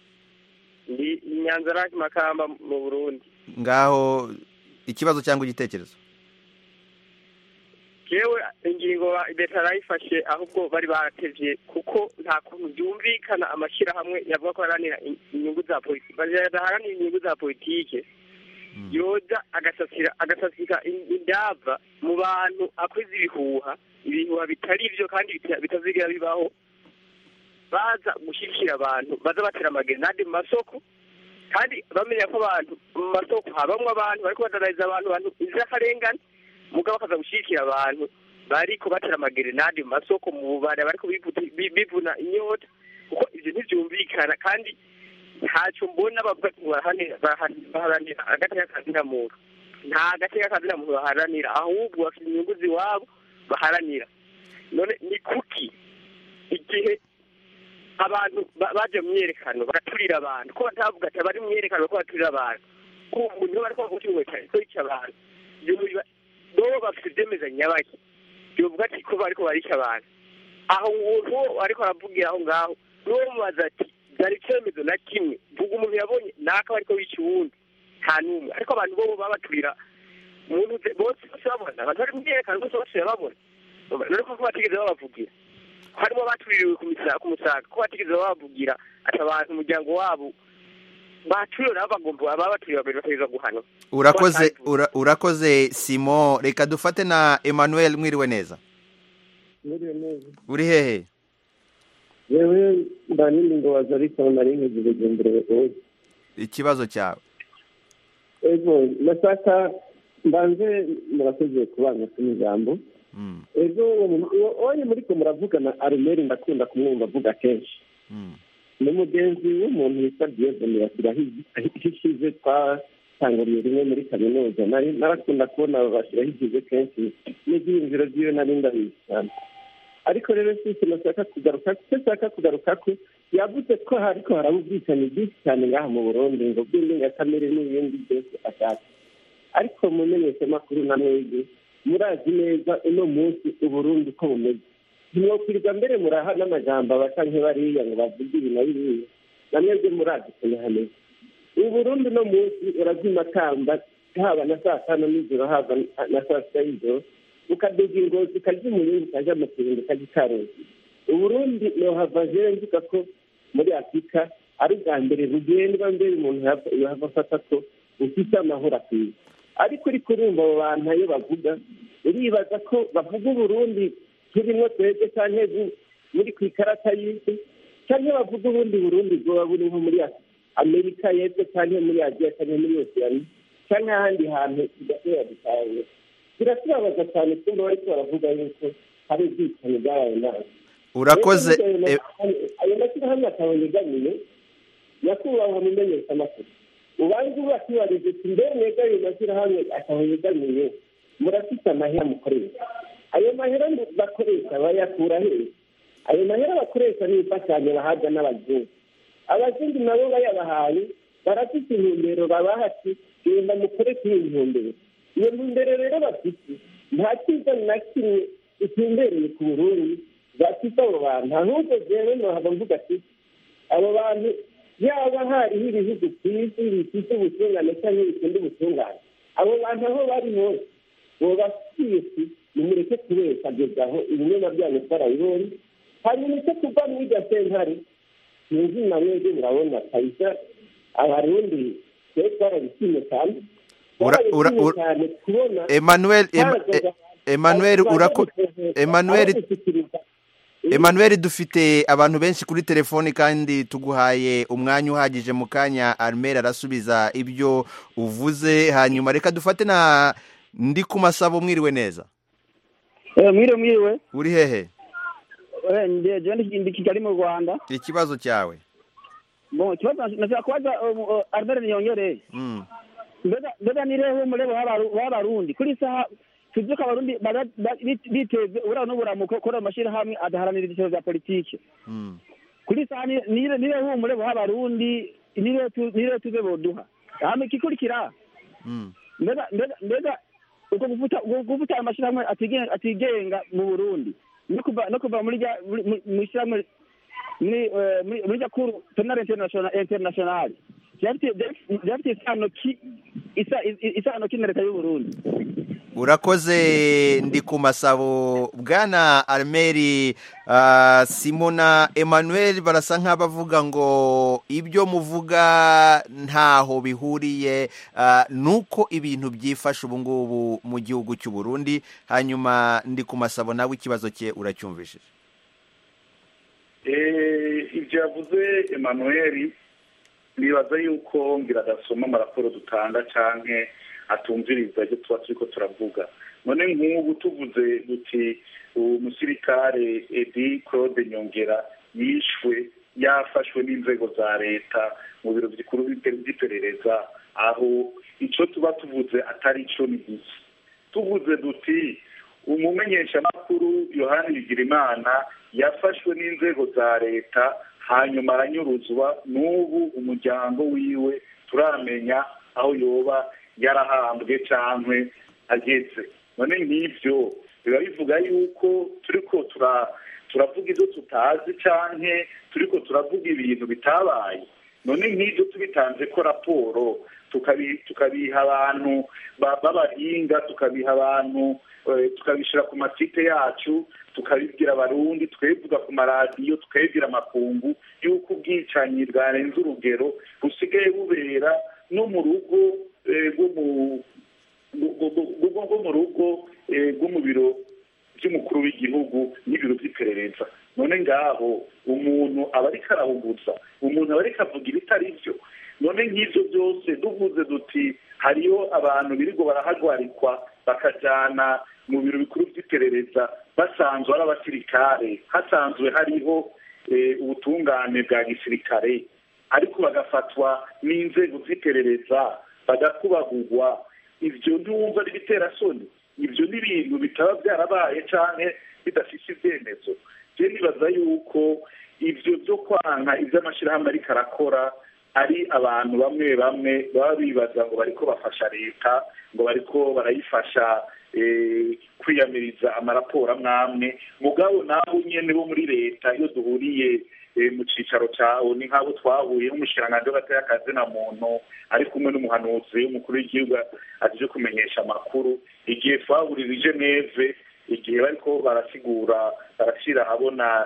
Ndi Nyanza Makamba mu Burundi. Ngaho ikibazo cyangwa igitekerezo? Jewe ingingo leta yarayifashe ahubwo bari baratevye, kuko nta kuntu byumvikana amashyirahamwe yavuga ko aranira inyungu za politiki, badaharanira inyungu za politike yoza agasasira agasasika indava mu bantu akwiza ibihuha ibihuha bitari byo kandi bitazigira bibaho, baza gushyigikira abantu baza batera amagenade mu masoko, kandi bamenya ko abantu mu masoko habamwe abantu bariko badadariza abantu abantu inzirakarengane, mugabo bakaza gushyigikira abantu bariko batera amagenade mu masoko mu bubare bariko bivuna inyota, kuko ivyo ntivyumvikana kandi ntacyo mbona bavuga ngo baharanira agateka kazina muntu. Nta agateka kazina muntu baharanira, ahubwo bafite inyungu ziwabo baharanira. None ni kuki igihe abantu baje mu myerekano bagaturira abantu, ko batavuga ati bari mu myerekano ko baturira abantu, ko umuntu bari kuvuga ngo cyane ko yica abantu, bo bafite ibyemeza nyabaki yovuga ati ko bariko barica abantu, aho uwo ariko aravugira aho ngaho n'uwo mubaza ati byari icyemezo na kimwe, vuga umuntu yabonye naka bariko bica uwundi, nta n'umwe. Ariko abantu bo babaturira umuntu bose babona, abantu bari mu myerekano bose bose babona, none ko batigeze babavugira, harimo batuririwe ku musaga, ko batigeze babavugira ati abantu umuryango wabo baturiwe nabo bagomba ababaturiwe babiri bategeza guhanwa. Urakoze ura, urakoze Simo. Reka dufate na Emmanuel. Mwiriwe neza. Mwiriwe neza. Uri hehe? Yewe ndanini ngo wazarika nari ngize gendere oyi. Ikibazo cyawe? Ego nasaka mbanze murakoze kubana kumijambo. Mm. Ego oyi muri ko muravugana Arumeri ndakunda kumwumva avuga kenshi. Mm. Ni mugenzi w'umuntu yitwa Dieu Mirasira hishize twa tanguriye rimwe muri kaminuza nari narakunda kubona bashyiraho igihe kenshi n'ibyiyumviro by'iyo nari ndabizi cyane ariko rero si ikintu nshaka kugaruka icyo nshaka kugaruka ko yavuze ko hariko haraba ubwicanyi bwinshi cyane ngaha mu Burundi ngo bw'indengakamere n'ibindi byose ashaka ariko mu menyeshamakuru na mwebwe murazi neza uno munsi Uburundi ko bumeze ntimwokwirirwa mbere muraha n'amajambo abasa nk'ibariya ngo bavuge ibi na biriya na mwebwe murazi ukuntu hameze Uburundi uno munsi urazima kamba haba na saa tanu n'ijoro haba na saa sita y'ijoro ukaduga ingozi ukarya umuyungu ukaja mu kirundo ukarya ikarozi Uburundi nohava jewe mvuga ko muri Afurika ari ubwa mbere bugendwa mbere umuntu yohava afata ko ufite amahoro akwiye ariko uriko urumva abo bantu ayo bavuga uribaza ko bavuga Uburundi turimo twebwe canke muri ku ikarata y'isi canke bavuga ubundi Burundi bwoba buri nko muri Amerika y'epfo canke muri Aziya canke muri Oceania canke ahandi hantu tudashobora gutahura biratubabaza cyane kumva bariko baravuga yuko hari ubwicanyi bwabaye nabi urakoze ayo mashyirahamwe atabonyegamiye nyakubahwa mu menyeshamakuru ubanza ubakibariza uti mbere mwega ayo mashyirahamwe atabonyegamiye murafite amahera mukoresha ayo mahera bakoresha bayakura hehe ayo mahera bakoresha ni imfashanyo bahabwa n'abazungu abazungu nabo bayabahaye barafite intumbero babaha ati genda mukore kuri iyi ntumbero iyo ntumbero rero bafite nta cyiza na kimwe itumbereye ku Burundi bafite abo bantu ahubwo jewe nohava mvuga ati abo bantu yaba hariho ibihugu ku isi bifite ubutungane cyangwa bikunda ubutungane abo bantu aho bari hose bobafitiye ati nimureke kubesha agezaho ibinyoma byanyu twarabibonye hanyuma icyo kuva muri iryo sentare sinzi na mwebwe murabona kabisa abarundi twe twarabishimye cyane Emmanuel Emmanuel urako Emmanuel Emmanuel dufite abantu benshi kuri telefoni kandi tuguhaye umwanya uhagije mu kanya Armel arasubiza ibyo uvuze hanyuma reka dufate na ndi ku masabo mwiriwe neza eh mwiriwe mwiriwe uri hehe eh nde je ndi Kigali mu Rwanda ikibazo cyawe bon ikibazo nashaka kubaza Armel niyongere mm mbega mbega nireho murebo w'abarundi kuri saha tuzuka abarundi biteze ura no buramuko kora amashira hamwe adaharanira ibiciro bya politike mm kuri saha nire nireho murebo w'abarundi nire nire tuze boduha hamwe kikurikira mm mbega mbega uko gufuta gufuta amashira hamwe atigenga atigenga mu Burundi no kuva no kuva muri muri shamwe muri muri jakuru penal international international byafite isano ki isano ki na leta y'u Burundi urakoze ndi ku masabo bwana Armel uh, Simona Emmanuel barasa nk'abavuga ngo ibyo muvuga ntaho bihuriye uh, nuko ibintu byifashe ubu ngubu mu gihugu cy'u Burundi hanyuma ndi ku masabo nawe ikibazo cye uracyumvishije eh ibyo yavuze Emmanuel nibaza yuko ngira gasoma amaraporo dutanga canke atumviriza ibyo tuba turiko turavuga none nk'ubu tuvuze duti umusirikare Edi Claude Nyongera yishwe yafashwe n'inzego za leta mu biro bikuru by'iperereza aho ico tuba tuvuze atari ico ni iki tuvuze duti umumenyesha makuru Yohani Bigirimana yafashwe n'inzego za leta hanyuma aranyuruzwa n'ubu umuryango wiwe turamenya aho yoba yarahambwe cankwe ageze none nk'ivyo biba bivuga yuko turiko tura turavuga ibyo tutazi canke turiko turavuga ibintu bitabaye none nk'ivyo tubitanze ko raporo tukabiha abantu b'abahinga tukabiha abantu tukabishira ku masite yacu tukabibwira abarundi tukabivuga ku maradiyo tukabibwira amakungu yuko ubwicanyi bwarenze urugero busigaye bubera no mu rugo rwo mu rugo rwo mu biro by'umukuru w'igihugu n'ibiro by'iperereza none ngaho umuntu aba ariko arahuguza umuntu aba ariko avuga ibitari byo none nk'ibyo byose duvuze duti hariyo abantu birigo barahagarikwa bakajyana mu biro bikuru by'iperereza basanzwe ari abasirikare hasanzwe hariho ubutungane bwa gisirikare ariko bagafatwa n'inzego z'iperereza bagakubagurwa ibyo ntiwumva ari ibiterasoni ibyo ni ibintu bitaba byarabaye cyane bidafite ibyemezo je nibaza yuko ibyo byo kwanka iby'amashyirahamwe ariko arakora ari abantu bamwe bamwe baba bibaza ngo bariko bafasha leta ngo bariko barayifasha kwiyamiriza amaraporo amwamwe mugabo nabo nyene bo muri leta iyo duhuriye mu cicaro cawo ni nk'abo twahuye n'umushikiranganji w'agateka na muntu ari kumwe n'umuhanuzi w'umukuru w'igihugu aje kumenyesha amakuru igihe twahurira i Geneve igihe bariko barasigura barashira habona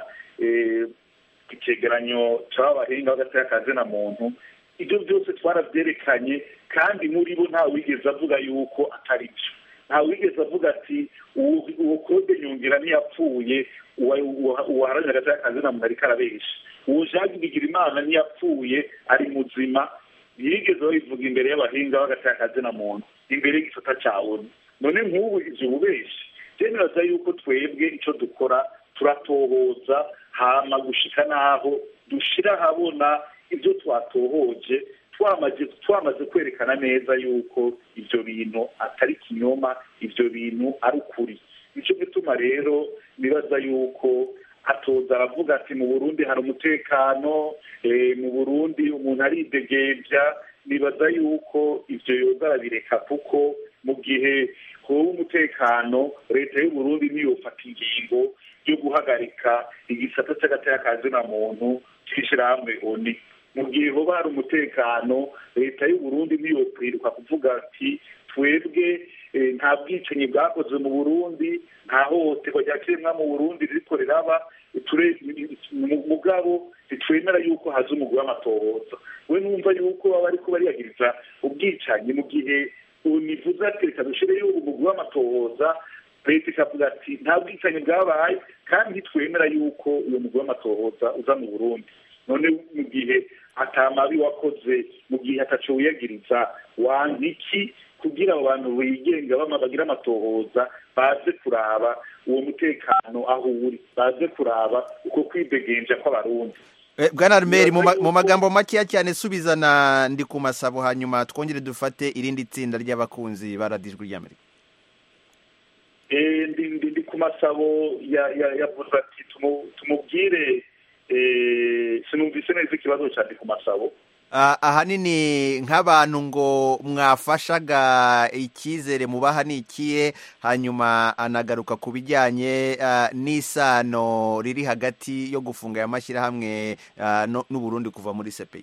icegeranyo c'abahinga b'agateka na muntu ibyo byose twaravyerekanye kandi muri bo nta wigeze avuga yuko atari byo nta wigeze avuga ati uwo Claude Nyungira ntiyapfuye uwaharanira agateka na muntu ariko arabesha uwo Jacques Bigirimana ntiyapfuye ari muzima yigeze babivuga imbere y'abahinga b'agateka na muntu imbere y'igisata cawe none nk'ubu ivyo bubeshi byemeraza yuko twebwe ico dukora turatohoza hama gushika naho dushira habona ibyo twatohoje twamaze twamaze kwerekana neza yuko ibyo bintu atari kinyoma ibyo bintu ari ukuri nicyo gituma rero nibaza yuko atoza aravuga ati mu Burundi hari umutekano mu Burundi umuntu aridegembya nibaza yuko ibyo yoza arabireka kuko mu gihe kuba umutekano leta y'u Burundi niyo fata ingingo yo guhagarika igisata cy'agateka na muntu cy'ishyirahamwe oni mu gihe hoba hari umutekano leta y'u Burundi niyo kwiruka kuvuga ati twebwe nta bwicanyi bwakozwe mu Burundi nta hohoterwa rya kiremwa mu Burundi ririko riraba mugabo ntitwemera yuko haza umugwi w'amatohoza we numva yuko baba bariko bariyagiriza ubwicanyi mu gihe univuze ati reka dushireyo umugwi w'amatohoza leta ikavuga ati nta bwicanyi bwabaye kandi ntitwemera yuko uyo mugwi w'amatohoza uza mu Burundi none mu gihe atamabi wakoze mu gihe ataco wiyagiriza wanka iki kugira abo bantu bigenga bagira amatohoza baze kuraba uwo mutekano aho uri baze kuraba uko kwidegenja kw'abarundi Bwana Armeri mu magambo makeya cyane subizana ndi ku masabo hanyuma twongere dufate irindi tsinda ry'abakunzi baradijwe ry'Amerika eh ndi ndi ku masabo ya ya yavuze ati tumubwire eh sinumvise neza ikibazo cyane ku masabo ahanini nk'abantu ngo mwafashaga icyizere mubaha ni ikihe hanyuma anagaruka ku bijyanye n'isano riri hagati yo gufunga aya mashyirahamwe n'Uburundi kuva muri C P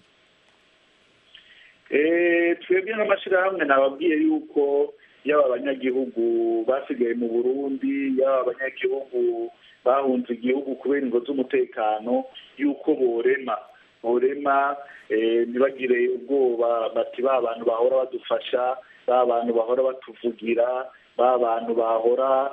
I twebwe n'amashyirahamwe nababwiye yuko yaba abanyagihugu basigaye mu Burundi yaba abanyagihugu bahunze igihugu kubera ingo z'umutekano yuko borema borema ntibagire ubwoba bati ba bantu bahora badufasha ba bantu bahora batuvugira ba bantu bahora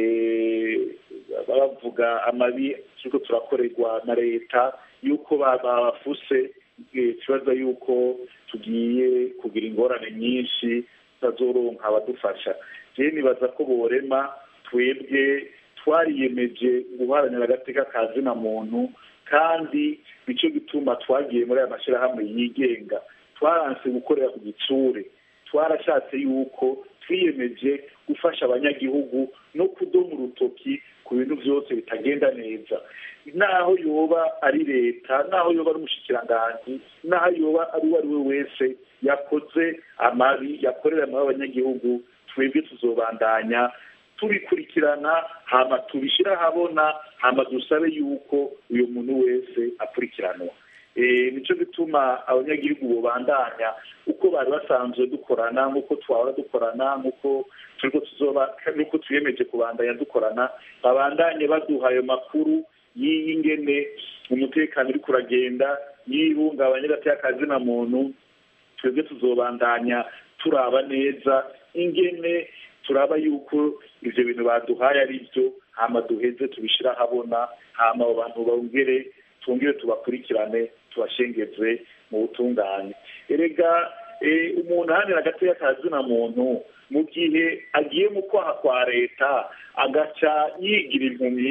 bavuga amabi turiko turakorerwa na leta yuko babafuse ikibazo yuko tugiye kugira ingorane nyinshi tazoronka abadufasha je nibaza ko borema twebwe twariyemeje guharanira agateka kazi na muntu kandi nico gituma twagiye muri aya mashyirahamwe yigenga twaranse gukorera ku gitsure twarashatse yuko twiyemeje gufasha abanyagihugu no kudoma urutoki ku bintu byose bitagenda neza naho yoba ari leta naho yoba ari umushikiranganji naho yoba ari uwo ari we wese yakoze amabi yakorera amabi abanyagihugu twebwe tuzobandanya turikurikirana hama tubishira habona hama dusabe yuko uyo muntu wese akurikiranwa eh nico bituma abanyagihugu bobandanya uko bari basanzwe dukorana nkuko twaba dukorana nkuko turiko tuzoba nuko tuyemeje kubandanya dukorana babandanye baduha ayo makuru y'ingene umutekano uri kuragenda yibunga abanyagateka na muntu twebwe tuzobandanya turaba neza ingene turaba yuko ivyo bintu baduhaye ari byo hama duheze tubishira habona hama abantu bongere tungire tubakurikirane tubashengeze mu butungane erega e, umuntu hanira agateka kazi na muntu mu gihe agiye mu kwaha kwa leta agaca yigira impumyi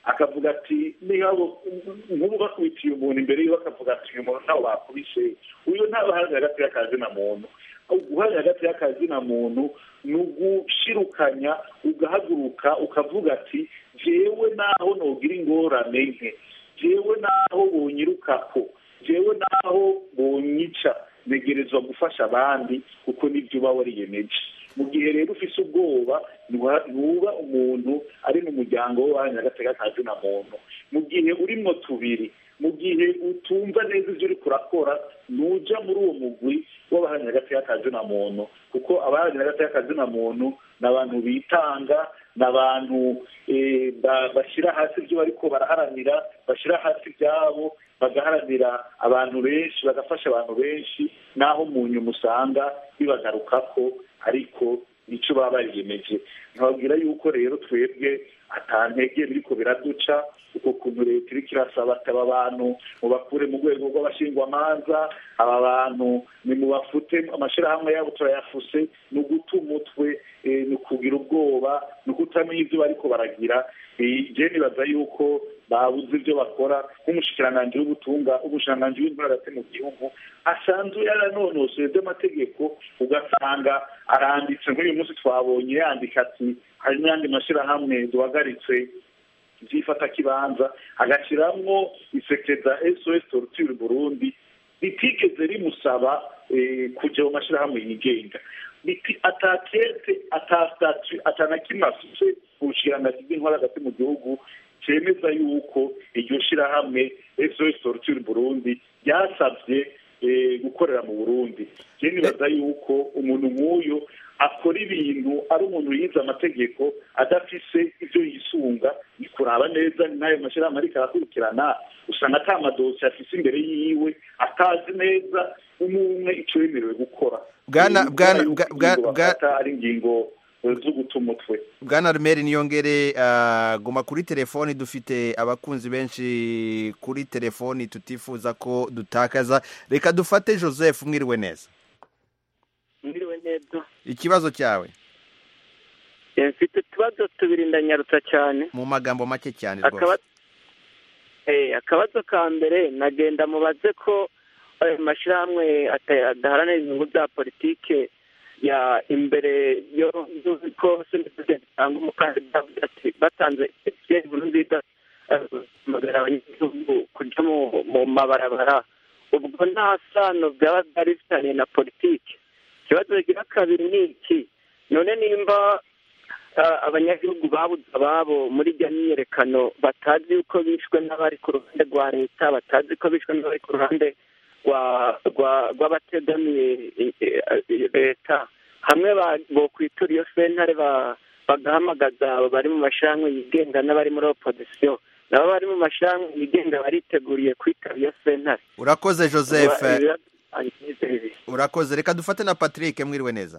akavuga ati niba nk'ubu bakubitiye umuntu imbere yiwe akavuga ati uyu muntu ntawe bakubise uyu ntabaharanira hagati y'akazi na muntu guharanira hagati y'akazi na muntu ni ugushirukanya ugahaguruka ukavuga ati jewe naho nogira ingorane nke jewe naho bonyirukako jewe naho bonyica ntegerezwa gufasha abandi kuko nibyo uba wariyemeje mu gihe rero ufise ubwoba ntuba umuntu ari mu muryango w'abaharanira hagati y'akazi na muntu mu gihe urimwo tubiri mu gihe utumva neza ibyo uri kurakora nuja muri uwo mugwi w'abaharanira hagati y'akazi na muntu kuko abaharanira hagati y'akazi na muntu ni abantu bitanga ni abantu bashyira hasi ibyo bariko baraharanira bashyira hasi ibyabo bagaharanira abantu benshi bagafasha abantu benshi naho mu nyuma usanga bibagarukako ariko nicyo baba bariyemeje nkababwira yuko rero twebwe atantege biriko biraduca uko kuntu leta iriko irasaba ati aba bantu mubakure mu rwego rw'abashingwamanza aba bantu nimubafute amashirahamwe yabo turayafuse ni uguta umutwe ni ukugira ubwoba ni ukutamenya ibyo bariko baragira je nibaza yuko babuze ibyo bakora nk'umushikiranganji w'ubutunga umushikiranganji w'intwaro hagati mu gihugu asanzwe yaranonosoye by'amategeko ugasanga aranditse nk'uyu munsi twabonye yandika ati hari n'ayandi mashyirahamwe duhagaritse byifata kibanza agashyiramo isekeza S O S Torture Burundi ritigeze rimusaba kujya mu mashyirahamwe yigenga atakete atastatu atanakimwe afise ubushikiranganji bw'intwaro hagati mu gihugu cemeza yuko iryo shirahamwe S O S Torture Burundi ryasabye gukorera mu Burundi. Je nibaza yuko umuntu nk'uyo akora ibintu ari umuntu yize amategeko adafise ivyo yisunga ikuraba neza n'ayo mashirahamwe ariko arakurikirana usanga ata amadosi afise imbere yiwe atazi neza umwe ico yemerewe gukora. Bwana bwana bwana ari ingingo z'ugutumutwe. Bwana Rumeri Niyongere uh, guma kuri telefoni dufite abakunzi benshi kuri telefoni tutifuza ko dutakaza reka dufate Joseph mwiriwe neza. Mwiriwe neza. Ikibazo cyawe? Mfite tubazo tubiri ndanyarutsa cyane. Mu magambo make cyane rwose. Akaba eh akabazo ka mbere nagenda mubaze ko ayo mashirahamwe adaharanira inyungu za politike ya imbere yo ko sendete cyangwa umukandida batanze ikintu nziza magara abanyagihugu kujya mu mabarabara ubwo nta sano byaba byari bifitanye na politike. Ikibazo gira kabiri ni iki none nimba abanyagihugu babuze ababo muri rya myiyerekano batazi uko bishwe n'abari ku ruhande rwa leta batazi ko bishwe n'abari ku ruhande rw'abategamiye leta hamwe bo kwitura iyo sentare bagahamagaza bari mu mashyirahamwe yigenga n'abari muri opozisiyo nabo bari mu mashyirahamwe yigenga bariteguriye kwitaba iyo sentare. Urakoze Joseph. Urakoze reka dufate na Patrick mwiriwe neza.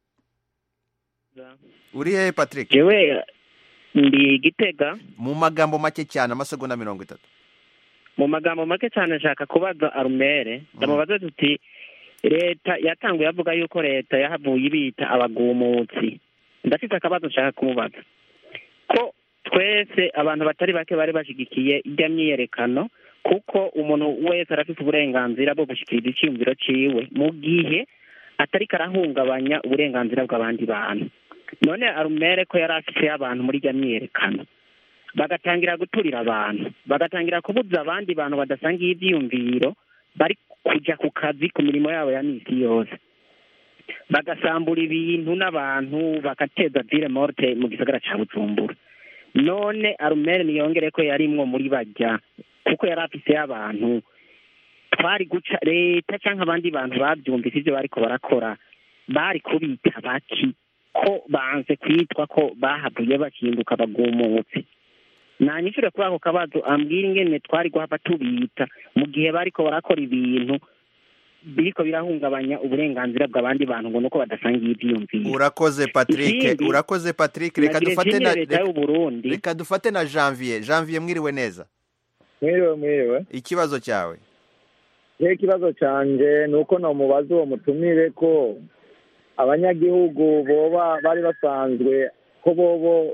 Uri he Patrick? Jewe ndi Gitega. Mu magambo make cyane amasegonda mirongo itatu. Mu magambo make cyane nshaka kubaza Arumere ndamubaza tuti leta yatanguye avuga yuko leta yahavuye ibita abagumutsi. Ndafite akabazo nshaka kumubaza ko twese abantu batari bake bari bashigikiye ijya myiyerekano kuko umuntu wese arafite uburenganzira bwo gushikiriza icyumviro ciwe mu gihe atari karahungabanya uburenganzira bw'abandi bantu. None Arumere ko yari afite abantu muri ijya myiyerekano bagatangira guturira abantu bagatangira kubuza abandi bantu badasangiye ibyiyumviro bari kujya ku kazi ku mirimo yabo ya misi yose bagasambura ibintu n'abantu bagateza dire morte mu gisagara cya Bujumbura. None Arumere Niyongere ko yarimwo muri bajya kuko yari afite abantu twari guca leta cyangwa abandi bantu babyumvise ibyo bariko barakora bari kubita baki ko banze kwitwa ko bahabuye bakinduka bagumutse. Nanyishure kuri ako kabazo ambwira ingene twari guhava tubita mu gihe bariko barakora ibintu biriko birahungabanya uburenganzira bw'abandi bantu ngo nuko badasangiye ibyiyumviro. Urakoze Patrick. Urakoze Patrick reka dufate na reka dufate na Janvier. Janvier mwiriwe neza. Mwiriwe mwiriwe. Ikibazo cyawe? Je kibazo canje nuko no mubazo uwo mutumire ko abanyagihugu boba bari basanzwe ko bobo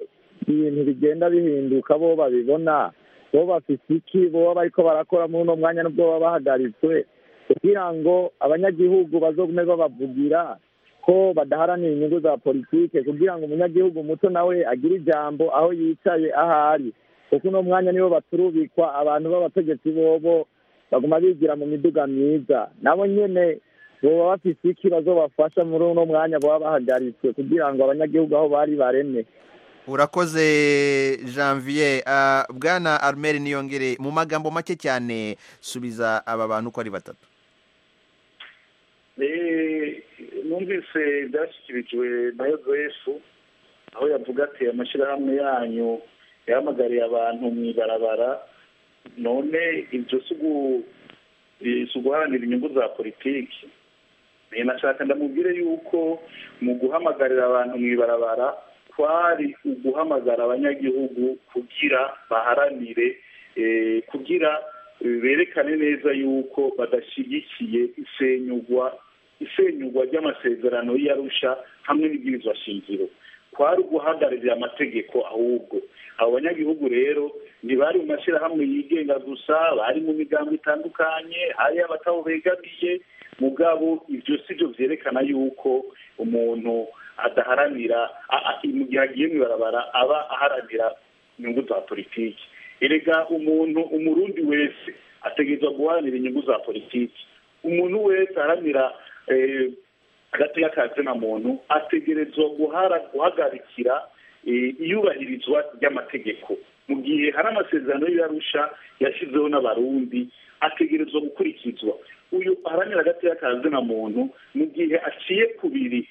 ibintu bigenda bihinduka bo babibona bo bafite iki bo bariko barakora muri uno mwanya n'ubwo baba bahagaritswe kugira ngo abanyagihugu bazogume babavugira ko badaharanira inyungu za politike kugira ngo umunyagihugu muto nawe agire ijambo aho yicaye ahari kuko uno mwanya nibo baturubikwa abantu b'abategetsi bobo baguma bigira mu miduga myiza nabo nyene boba bafite iki bazobafasha muri uno mwanya boba bahagaritswe kugira ngo abanyagihugu aho bari bareme. Urakoze Janvier. uh, bwana Armel Niyongere, mu magambo make cyane subiza aba bantu ko ari batatu. eh numvise byashyikirijwe na Yozefu aho yavuga ati amashyirahamwe yanyu yahamagariye abantu mu ibarabara none ibyo sugu suguharanira inyungu za politiki. Nashaka ndamubwire yuko mu guhamagarira abantu mu ibarabara kwari uguhamagara abanyagihugu kugira baharanire kugira berekane neza yuko badashyigikiye isenyugwa isenyugwa ry'amasezerano y'Arusha hamwe n'ibwirizwa shingiro. Kwari uguhagararira amategeko ahubwo abo banyagihugu rero ntibari mu mashyirahamwe yigenga gusa, bari mu migambo itandukanye, hari abataho begamiye mugabo ibyo sibyo byerekana yuko umuntu adaharanira mu gihe agiye mu ibarabara aba aharanira inyungu za politiki. Erega umuntu umurundi wese ategerezwa guharanira inyungu za politiki. Umuntu wese aharanira agateka ka zina muntu ategerezwa guhagarikira iyubahirizwa ry'amategeko. Mu gihe hari amasezerano y'Arusha yashyizeho n'abarundi ategerezwa gukurikizwa. Uyu aharanira agateka ka zina muntu mu gihe aciye kubiri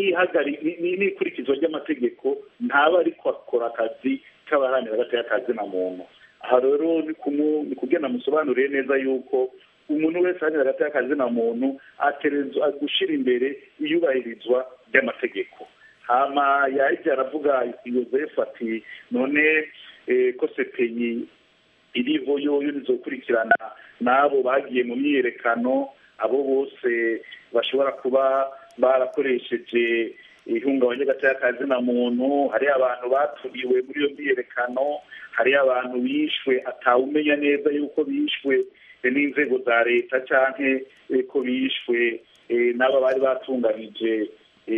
n'ikurikizwa ry'amategeko ntaba ariko akora akazi k'abaharanira agateka ka zina muntu. Aha rero ni kugenda musobanuriye neza yuko umuntu wese aharanira agateka ka zina muntu ategerezwa gushyira imbere iyubahirizwa ry'amategeko. Hama yahise aravuga Yozefu ati none ko sepenyi iriho yoyo nizokurikirana n'abo bagiye mu myiyerekano, abo bose bashobora kuba barakoresheje ihungabanya ry'agateka ka zina muntu. Hari abantu baturiwe muri iyo myiyerekano, hari abantu bishwe atawumenya neza yuko bishwe n'inzego za leta canke ko bishwe n'aba bari batunganije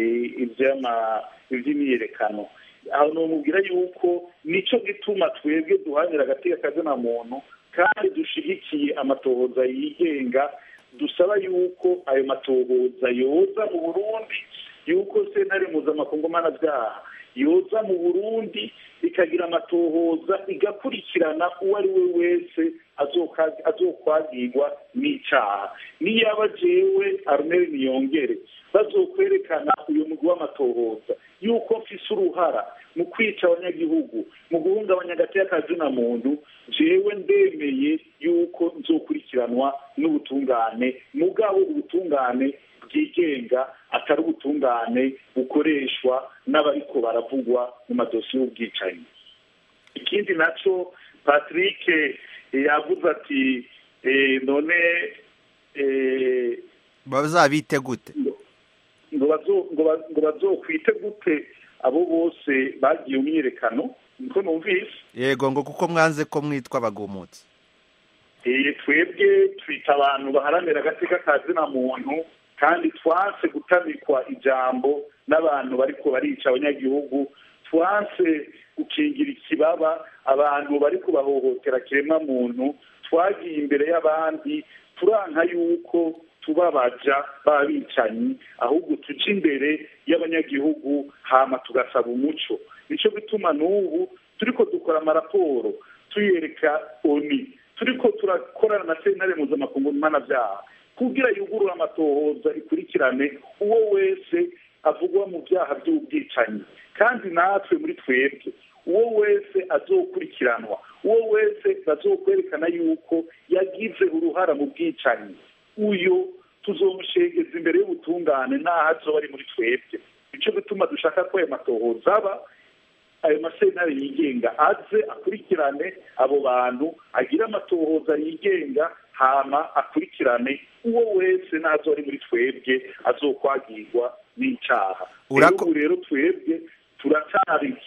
iby'imyiyerekano. Aho nomubwira yuko nico gituma twebwe duharanira agateka ka zina muntu kandi dushigikiye amatohoza yigenga. Dusaba yuko ayo matohoza yoza mu Burundi, yuko sentare mpuzamakungu mpanabyaha yoza mu Burundi ikagira amatohoza igakurikirana uwo ari we wese azokwagirwa n'icaha. Niyaba jewe Armel Niyongere bazokwerekana uyu mugwi w'amatohoza yuko mfise uruhara mu kwica abanyagihugu, mu guhungabanya agateka ka zina muntu, jewe ndemeye yuko nzokurikiranwa n'ubutungane, mugabo ubutungane bwigenga atari ubutungane bukoreshwa n'abariko baravugwa mu madosiye y'ubwicanyi. Ikindi naco Patrick yavuze ati none bazabite gute ngo bazokwite gute abo bose bagiye mu myiyerekano. Niko numvise. Yego, ngo kuko mwanze ko mwitwa abagumutsi. Twebwe twita abantu baharanira agateka ka zina muntu kandi twanse gutamikwa ijambo n'abantu bariko barica abanyagihugu, twanse gukingira ikibaba abantu bariko bahohotera kiremwa muntu. Twagiye imbere y'abandi turanka yuko tubabaja babicanyi, ahubwo tuje imbere y'abanyagihugu hama tugasaba umuco. Nico bituma n'ubu turiko dukora amaraporo tuyereka oni, turiko turakorana na sentare mpuzamakungu mpanabyaha kugira yugurura amatohoza ikurikirane uwo wese avugwa mu byaha by'ubwicanyi. Kandi natwe muri twebwe uwo wese azokurikiranwa, uwo wese bazokwerekana yuko yagize uruhara mu bwicanyi, uyo tuzomushegeza imbere y'ubutungane n'aho azoba ari muri twebwe. Nico bituma dushaka ko ayo matohoza aba, ayo masentare yigenga aze akurikirane abo bantu, agira amatohoza yigenga hama akurikirane uwo wese n'azo ari muri twebwe azokwagirwa n'icaha. Ubu rero twebwe turatari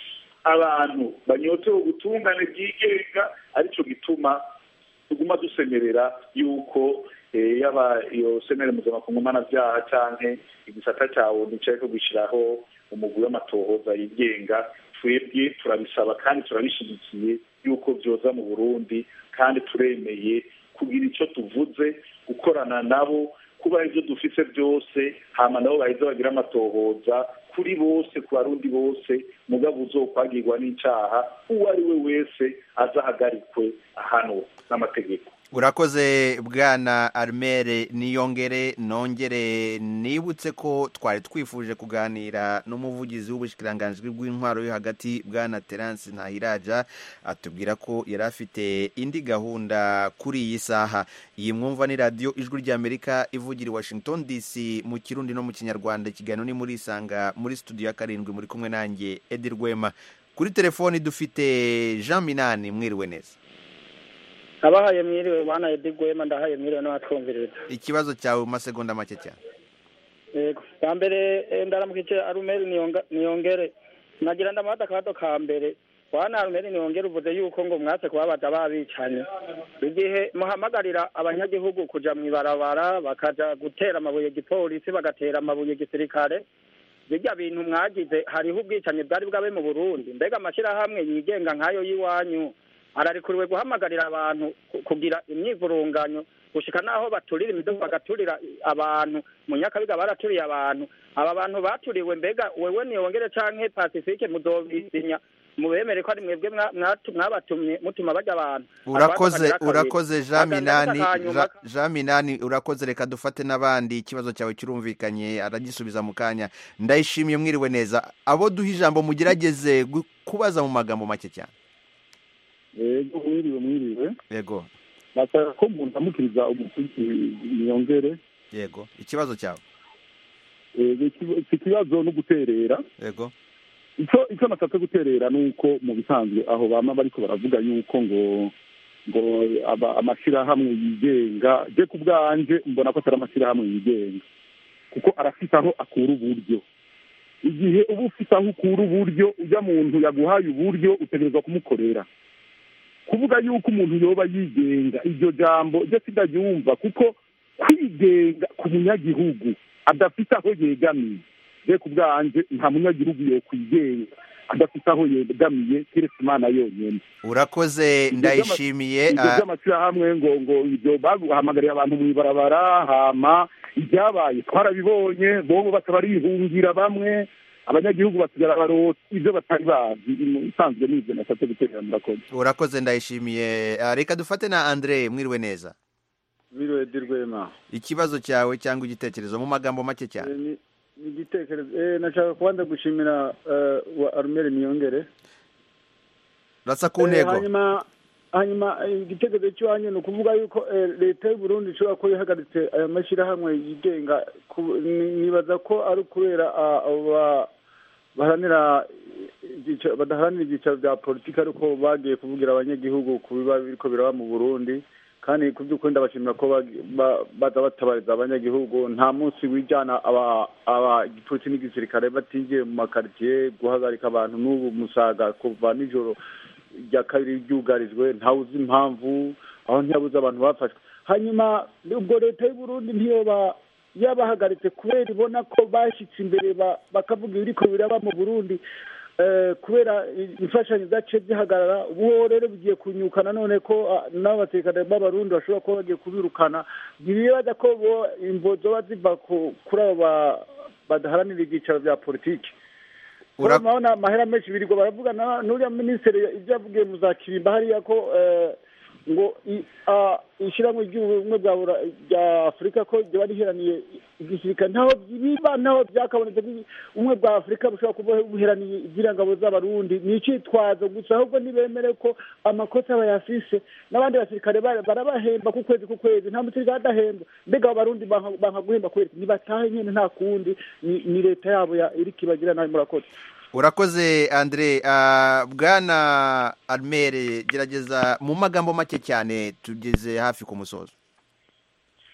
abantu banyotewe ubutungane bwigenga aricyo gituma tuguma dusemerera yuko yaba iyo senere mpuzamakungu mpanabyaha cyangwa igisata cyawo nicaye ko gushyiraho umugwi w'amatohoza yigenga twebwe turabisaba kandi turabishyigikiye yuko byoza mu Burundi kandi turemeye kugira icyo tuvuze gukorana nabo kuba ibyo dufise byose hama nabo baheza bagira amatohoza kuri bose ku barundi bose mugabo uzokwagirwa n'icyaha uwo ari we wese azahagarikwe ahantu n'amategeko. Urakoze bwana Armel Niyongere. Nongere nibutse ko twari twifuje kuganira n'umuvugizi w'ubushikiranganje bw'intwaro yo hagati bwana Terence Ntahiraja, atubwira ko yari afite indi gahunda kuri iyi saha. Iyi mwumva ni radio Ijwi ry'Amerika ivugira i Washington D C mu Kirundi no mu Kinyarwanda. Ikiganiro ni muri Sanga muri studio ya karindwi, muri kumwe nanjye Edi Rwema. Kuri telefoni dufite Jean Minani. Mwiriwe neza. Abahaye mwiriwe bana Edigwema, ndahaye mwiriwe n'abatwumviriza. Ikibazo cyawe mu masegonda make cyane. Yego, kambere ndaramukije Armel Niyongere. Nagira ndamata kato kambere. Wana Armel Niyongere uvuze yuko ngo mwase kubabaza babicanye. Igihe muhamagarira abanyagihugu kuja mwibarabara bakaja gutera amabuye gipolisi bagatera amabuye gisirikare. Bijya bintu mwagize hariho ubwicanye bwari bwabe mu Burundi. Mbega amashira hamwe yigenga nkayo yiwanyu ararikuriwe guhamagarira abantu kugira imyivurunganyo gushika naho baturira imidogo bagaturira abantu mu Nyakabiga baraturiye abantu aba bantu baturiwe. Mbega wewe Niyongere canke Pacifique muzobisinya mubemere ko ari mwebwe mwabatumye mutuma bajya abantu. Urakoze urakoze Jean Minani. Jean Minani urakoze, reka dufate n'abandi. Ikibazo cyawe kirumvikanye aragisubiza mu kanya. Ndayishimiye, mwiriwe neza. Abo duha ijambo mugerageze kubaza mu magambo make cyane. Yego mwiriwe mwiriwe. Yego. Nataka ko umuntu amukiriza umufuki Niyongere. Yego. Ikibazo cyawe. Yego, ikibazo no guterera. Yego. Icyo icyo nataka guterera nuko mu bisanzwe aho bama bariko baravuga yuko ngo ngo amashira hamwe yigenga, je kubwanje mbona ko atari amashira hamwe yigenga kuko arafite aho akura uburyo. Igihe ubu ufite aho ukura uburyo, ujya muntu yaguhaye uburyo utegerezwa kumukorera. Kuvuga yuko umuntu yoba yigenga, iryo jambo je sindayumva kuko kwigenga ku munyagihugu adafite aho yegamiye. Je kubwanje nta munyagihugu yo kwigenga adafite aho yegamiye kiretse Imana yonyene. Urakoze, ndayishimiye. Ibyo amashyira hamwe ngo ngo ibyo baguhamagariye abantu mu ibarabara hama ibyabaye twarabibonye, bobo batabarihungira bamwe abanyagihugu basigara barota ibyo batari bazi. Isanzwe n'ibyo nashatse guterera. Murakoze. Urakoze, ndayishimiye. Reka dufate na Andre. Mwiriwe neza. Mwiriwe Dirwema. Ikibazo cyawe cyangwa igitekerezo mu magambo make cyane. Ni igitekerezo eh nashaka kubanza gushimira wa Armel Niyongere. Rasa ku ntego. Hanyuma hanyuma igitekerezo cy'wanyu no kuvuga yuko leta y'u Burundi ishobora ko yahagaritse aya mashira hamwe yigenga. Nibaza ko ari kubera baharanira badaharanira ibyicaro bya politiki ariko bagiye kuvugira abanyagihugu ku biba biriko biraba mu Burundi, kandi ku by'ukuri ndabashimira ko baza batabariza abanyagihugu. Nta munsi wijyana abagipolisi n'igisirikare batinjiye mu makaritiye guhagarika abantu. N'ubu Musaga kuva nijoro rya kabiri ryugarijwe, ntawe uzi impamvu, aho ntiyabuze abantu bafashwe. Hanyuma ubwo leta y'u Burundi ntiyoba yabahagaritse kubera ibona ko bashyitse imbere bakavuga ibiriko biraba mu Burundi kubera imfashanyo zaciye zihagarara. Ubu rero bigiye kunyukana none ko n'abatekano b'abarundi bashobora kuba bagiye kubirukana. Ntibibaza ko imvo zoba ziva kuri abo badaharanira ibyicaro bya politiki. Urabona amahera menshi birirwa baravuga n'uriya minisitiri ibyo yavugiye mu za Kirimba hariya ko ngo ishyirahamwe ry'ubumwe bwa Afurika ko ryaba riheraniye igisirikare. Ntaho biba ntaho byakabonetse ubumwe bwa Afurika bushobora kuba buheraniye iby'irangabo z'abarundi. Ni icitwazo gusa, ahubwo nibemere ko amakosa bayafise n'abandi basirikare barabahemba ku kwezi ku kwezi. Nta musirikare adahemba. Mbega abarundi banka guhemba kwezi nibatahe nyene, nta kundi ni leta yabo iriko ibagira nabi. Murakoze. Urakoze Andre. Uh, bwana Armel, gerageza mu magambo make cyane, tugeze hafi ku musozo.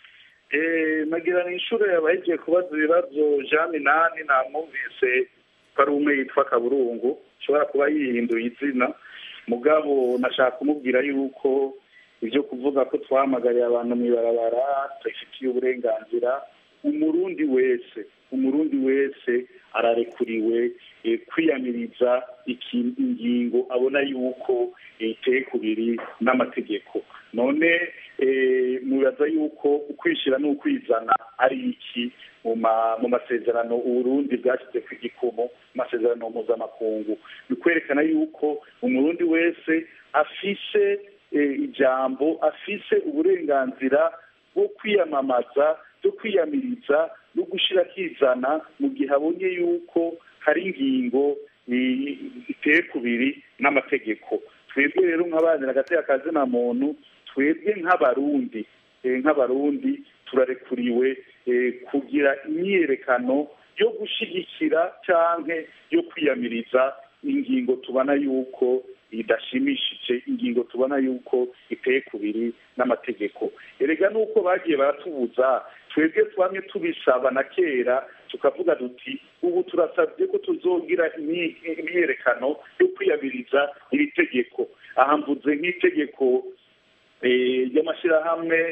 Eh nagira inshuro yabagiye kubaza ibibazo Jean Minani namwumvise ko ari umwe yitwa Kaburungu ashobora kuba yihinduye izina mugabo nashaka kumubwira yuko ibyo kuvuga ko twahamagariye abantu mu ibarabara tubifitiye uburenganzira. Umurundi wese umurundi wese ararekuriwe kwiyamiriza ingingo abona yuko iteye kubiri n'amategeko. None mubaza yuko ukwishyira n'ukwizana ari iki mu masezerano Uburundi bwashyize ku igikumu mu masezerano mpuzamakungu? Ni kwerekana yuko umurundi wese afise ijambo, afise uburenganzira bwo kwiyamamaza, bwo kwiyamiriza no gushyira akizana mu gihe abonye yuko hari ingingo iteye kubiri n'amategeko. Twebwe rero nk'abanira agateka kazina muntu, twebwe nk'abarundi nk'abarundi turarekuriwe kugira imyiyerekano yo gushyigikira cyangwa yo kwiyamiriza ingingo tubona yuko idashimishije, ingingo tubona yuko iteye kubiri n'amategeko. Erega nuko bagiye baratubuza, twebwe twamye tubisaba na kera tukavuga duti ubu turasabye ko tuzogira imyiyerekano yo kwiyamiriza iri tegeko. Aha mvuze nk'itegeko ry'amashyirahamwe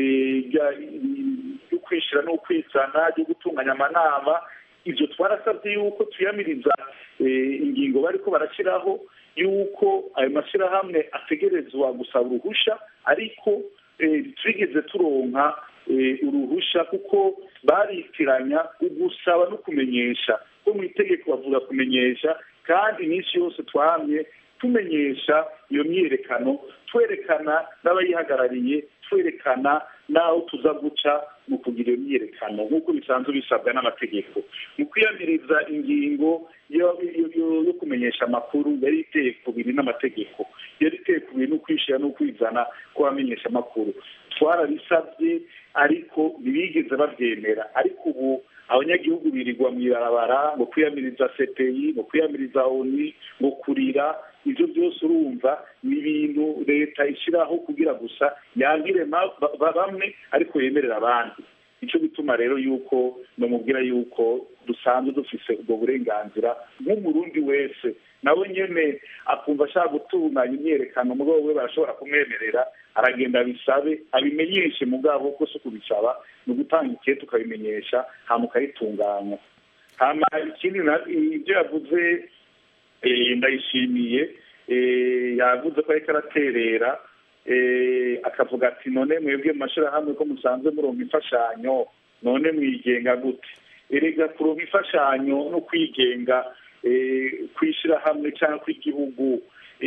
yo kwishyira no kwizana, ryo gutunganya amanama. Ibyo twarasabye yuko tuyamiriza ingingo bariko barashyiraho yuko ayo mashyirahamwe ategerezwa gusaba uruhusha, ariko twigeze turonka uruhusha kuko baritiranya ugusaba no kumenyesha. Ko mu itegeko bavuga kumenyesha, kandi iminsi yose twahamye tumenyesha iyo myiyerekano, twerekana n'abayihagarariye, twerekana n'aho tuza guca mu kugira iyo myiyerekano nk'uko bisanzwe bisabwa n'amategeko. Mu kwiyamiriza ingingo yo kumenyesha amakuru yari iteye kubiri n'amategeko, yari iteye kubiri no kwishyira no kwizana kw'abamenyesha amakuru. Twarabisabye ariko ntibigeze babyemera. Ariko ubu abanyagihugu birirwa mu ibarabara ngo kwiyamiriza C P I, ngo kwiyamiriza O N U, ngo kurira. Ibyo byose urumva ni ibintu leta ishyiraho kugira gusa yangire bamwe ariko yemerera abandi. Icyo bituma rero yuko nomubwira yuko dusanzwe dufise ubwo burenganzira nk'umurundi wese, nawe nyene akumva ashaka gutunganya imyerekano mugabo we barashobora kumwemerera, aragenda abisabe abimenyeshe, mugabo ko si kubisaba ni ugutanga ikihe tukabimenyesha hama ukayitunganya. Hama ikindi ibyo yavuze ndayishimiye, yavuze ko ariko araterera akavuga ati none mwebwe mu mashyirahamwe ko musanzwe muronka imfashanyo, none mwigenga gute? Erega kuronka imfashanyo no kwigenga kwishyirahamwe cyangwa kw'igihugu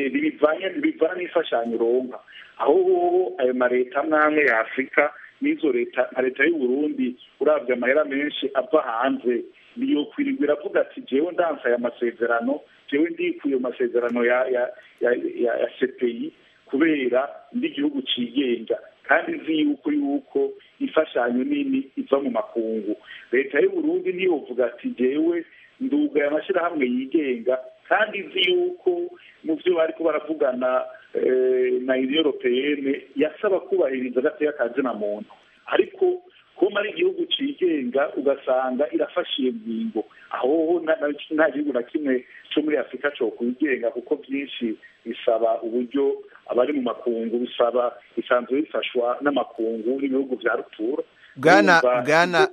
bivana n'imfashanyo uronka. Aho hoho ayo mareta amwe ya Afurika n'izo leta nka leta y'u Burundi uravye amahera menshi ava hanze, niyo kwirirwa iravuga ati jewe ndansa aya masezerano, jewe ndikuye amasezerano ya ya ya C P I kubera ndi igihugu cigenga, kandi nzi yuko yuko imfashanyo nini iva mu makungu. Leta y'u Burundi niyo uvuga ati jewe nduga amashyirahamwe yigenga, kandi nzi yuko mu byo bariko baravugana na Union Européenne yasaba kubahiriza agateka kazina muntu, ariko ko mari igihugu cigenga ugasanga irafashiye ingingo. Aho nta gihugu na kimwe cyo muri Afurika cyo kwigenga, kuko byinshi bisaba uburyo abari mu makungu, bisaba bisanzwe bifashwa n'amakungu n'ibihugu vya rutura. Bwana bwana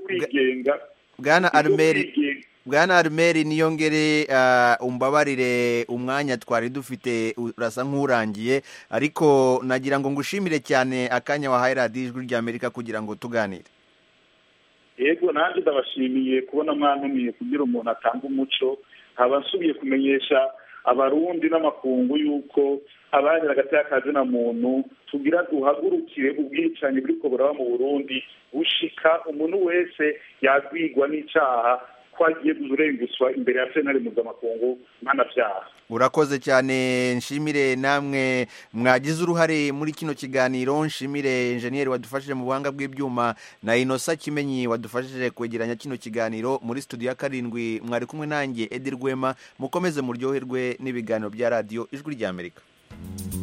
bwana Armeri Bwana Armeri Niyongere, uh, umbabarire umwanya twari dufite urasa nk'urangiye, ariko nagira ngo ngushimire cyane akanya wahaye radiyo Ijwi ry'Amerika kugira ngo tuganire. Yego, nanjye ndabashimiye kubona mwantumiye kugira umuntu atanga umuco, nkaba nsubiye kumenyesha abarundi n'amakungu yuko abagira agateka kazina muntu tugira duhagurukire ubwicanyi buriko buraba mu Burundi bushika umuntu wese yagwigwa n'icaha kwagiye guzurenguswa imbere ya sentare mpuzamakungu mpanavyaha. Urakoze cyane, nshimire namwe mwagize uruhare muri kino kiganiro. Nshimire engineer wadufashije mu buhanga bw'ibyuma na Inosa Kimenyi wadufashije kwegeranya kino kiganiro. Muri studio ya karindwi mwari kumwe nanjye Edi Rwema. Mukomeze muryoherwe n'ibiganiro bya radio Ijwi ry'Amerika.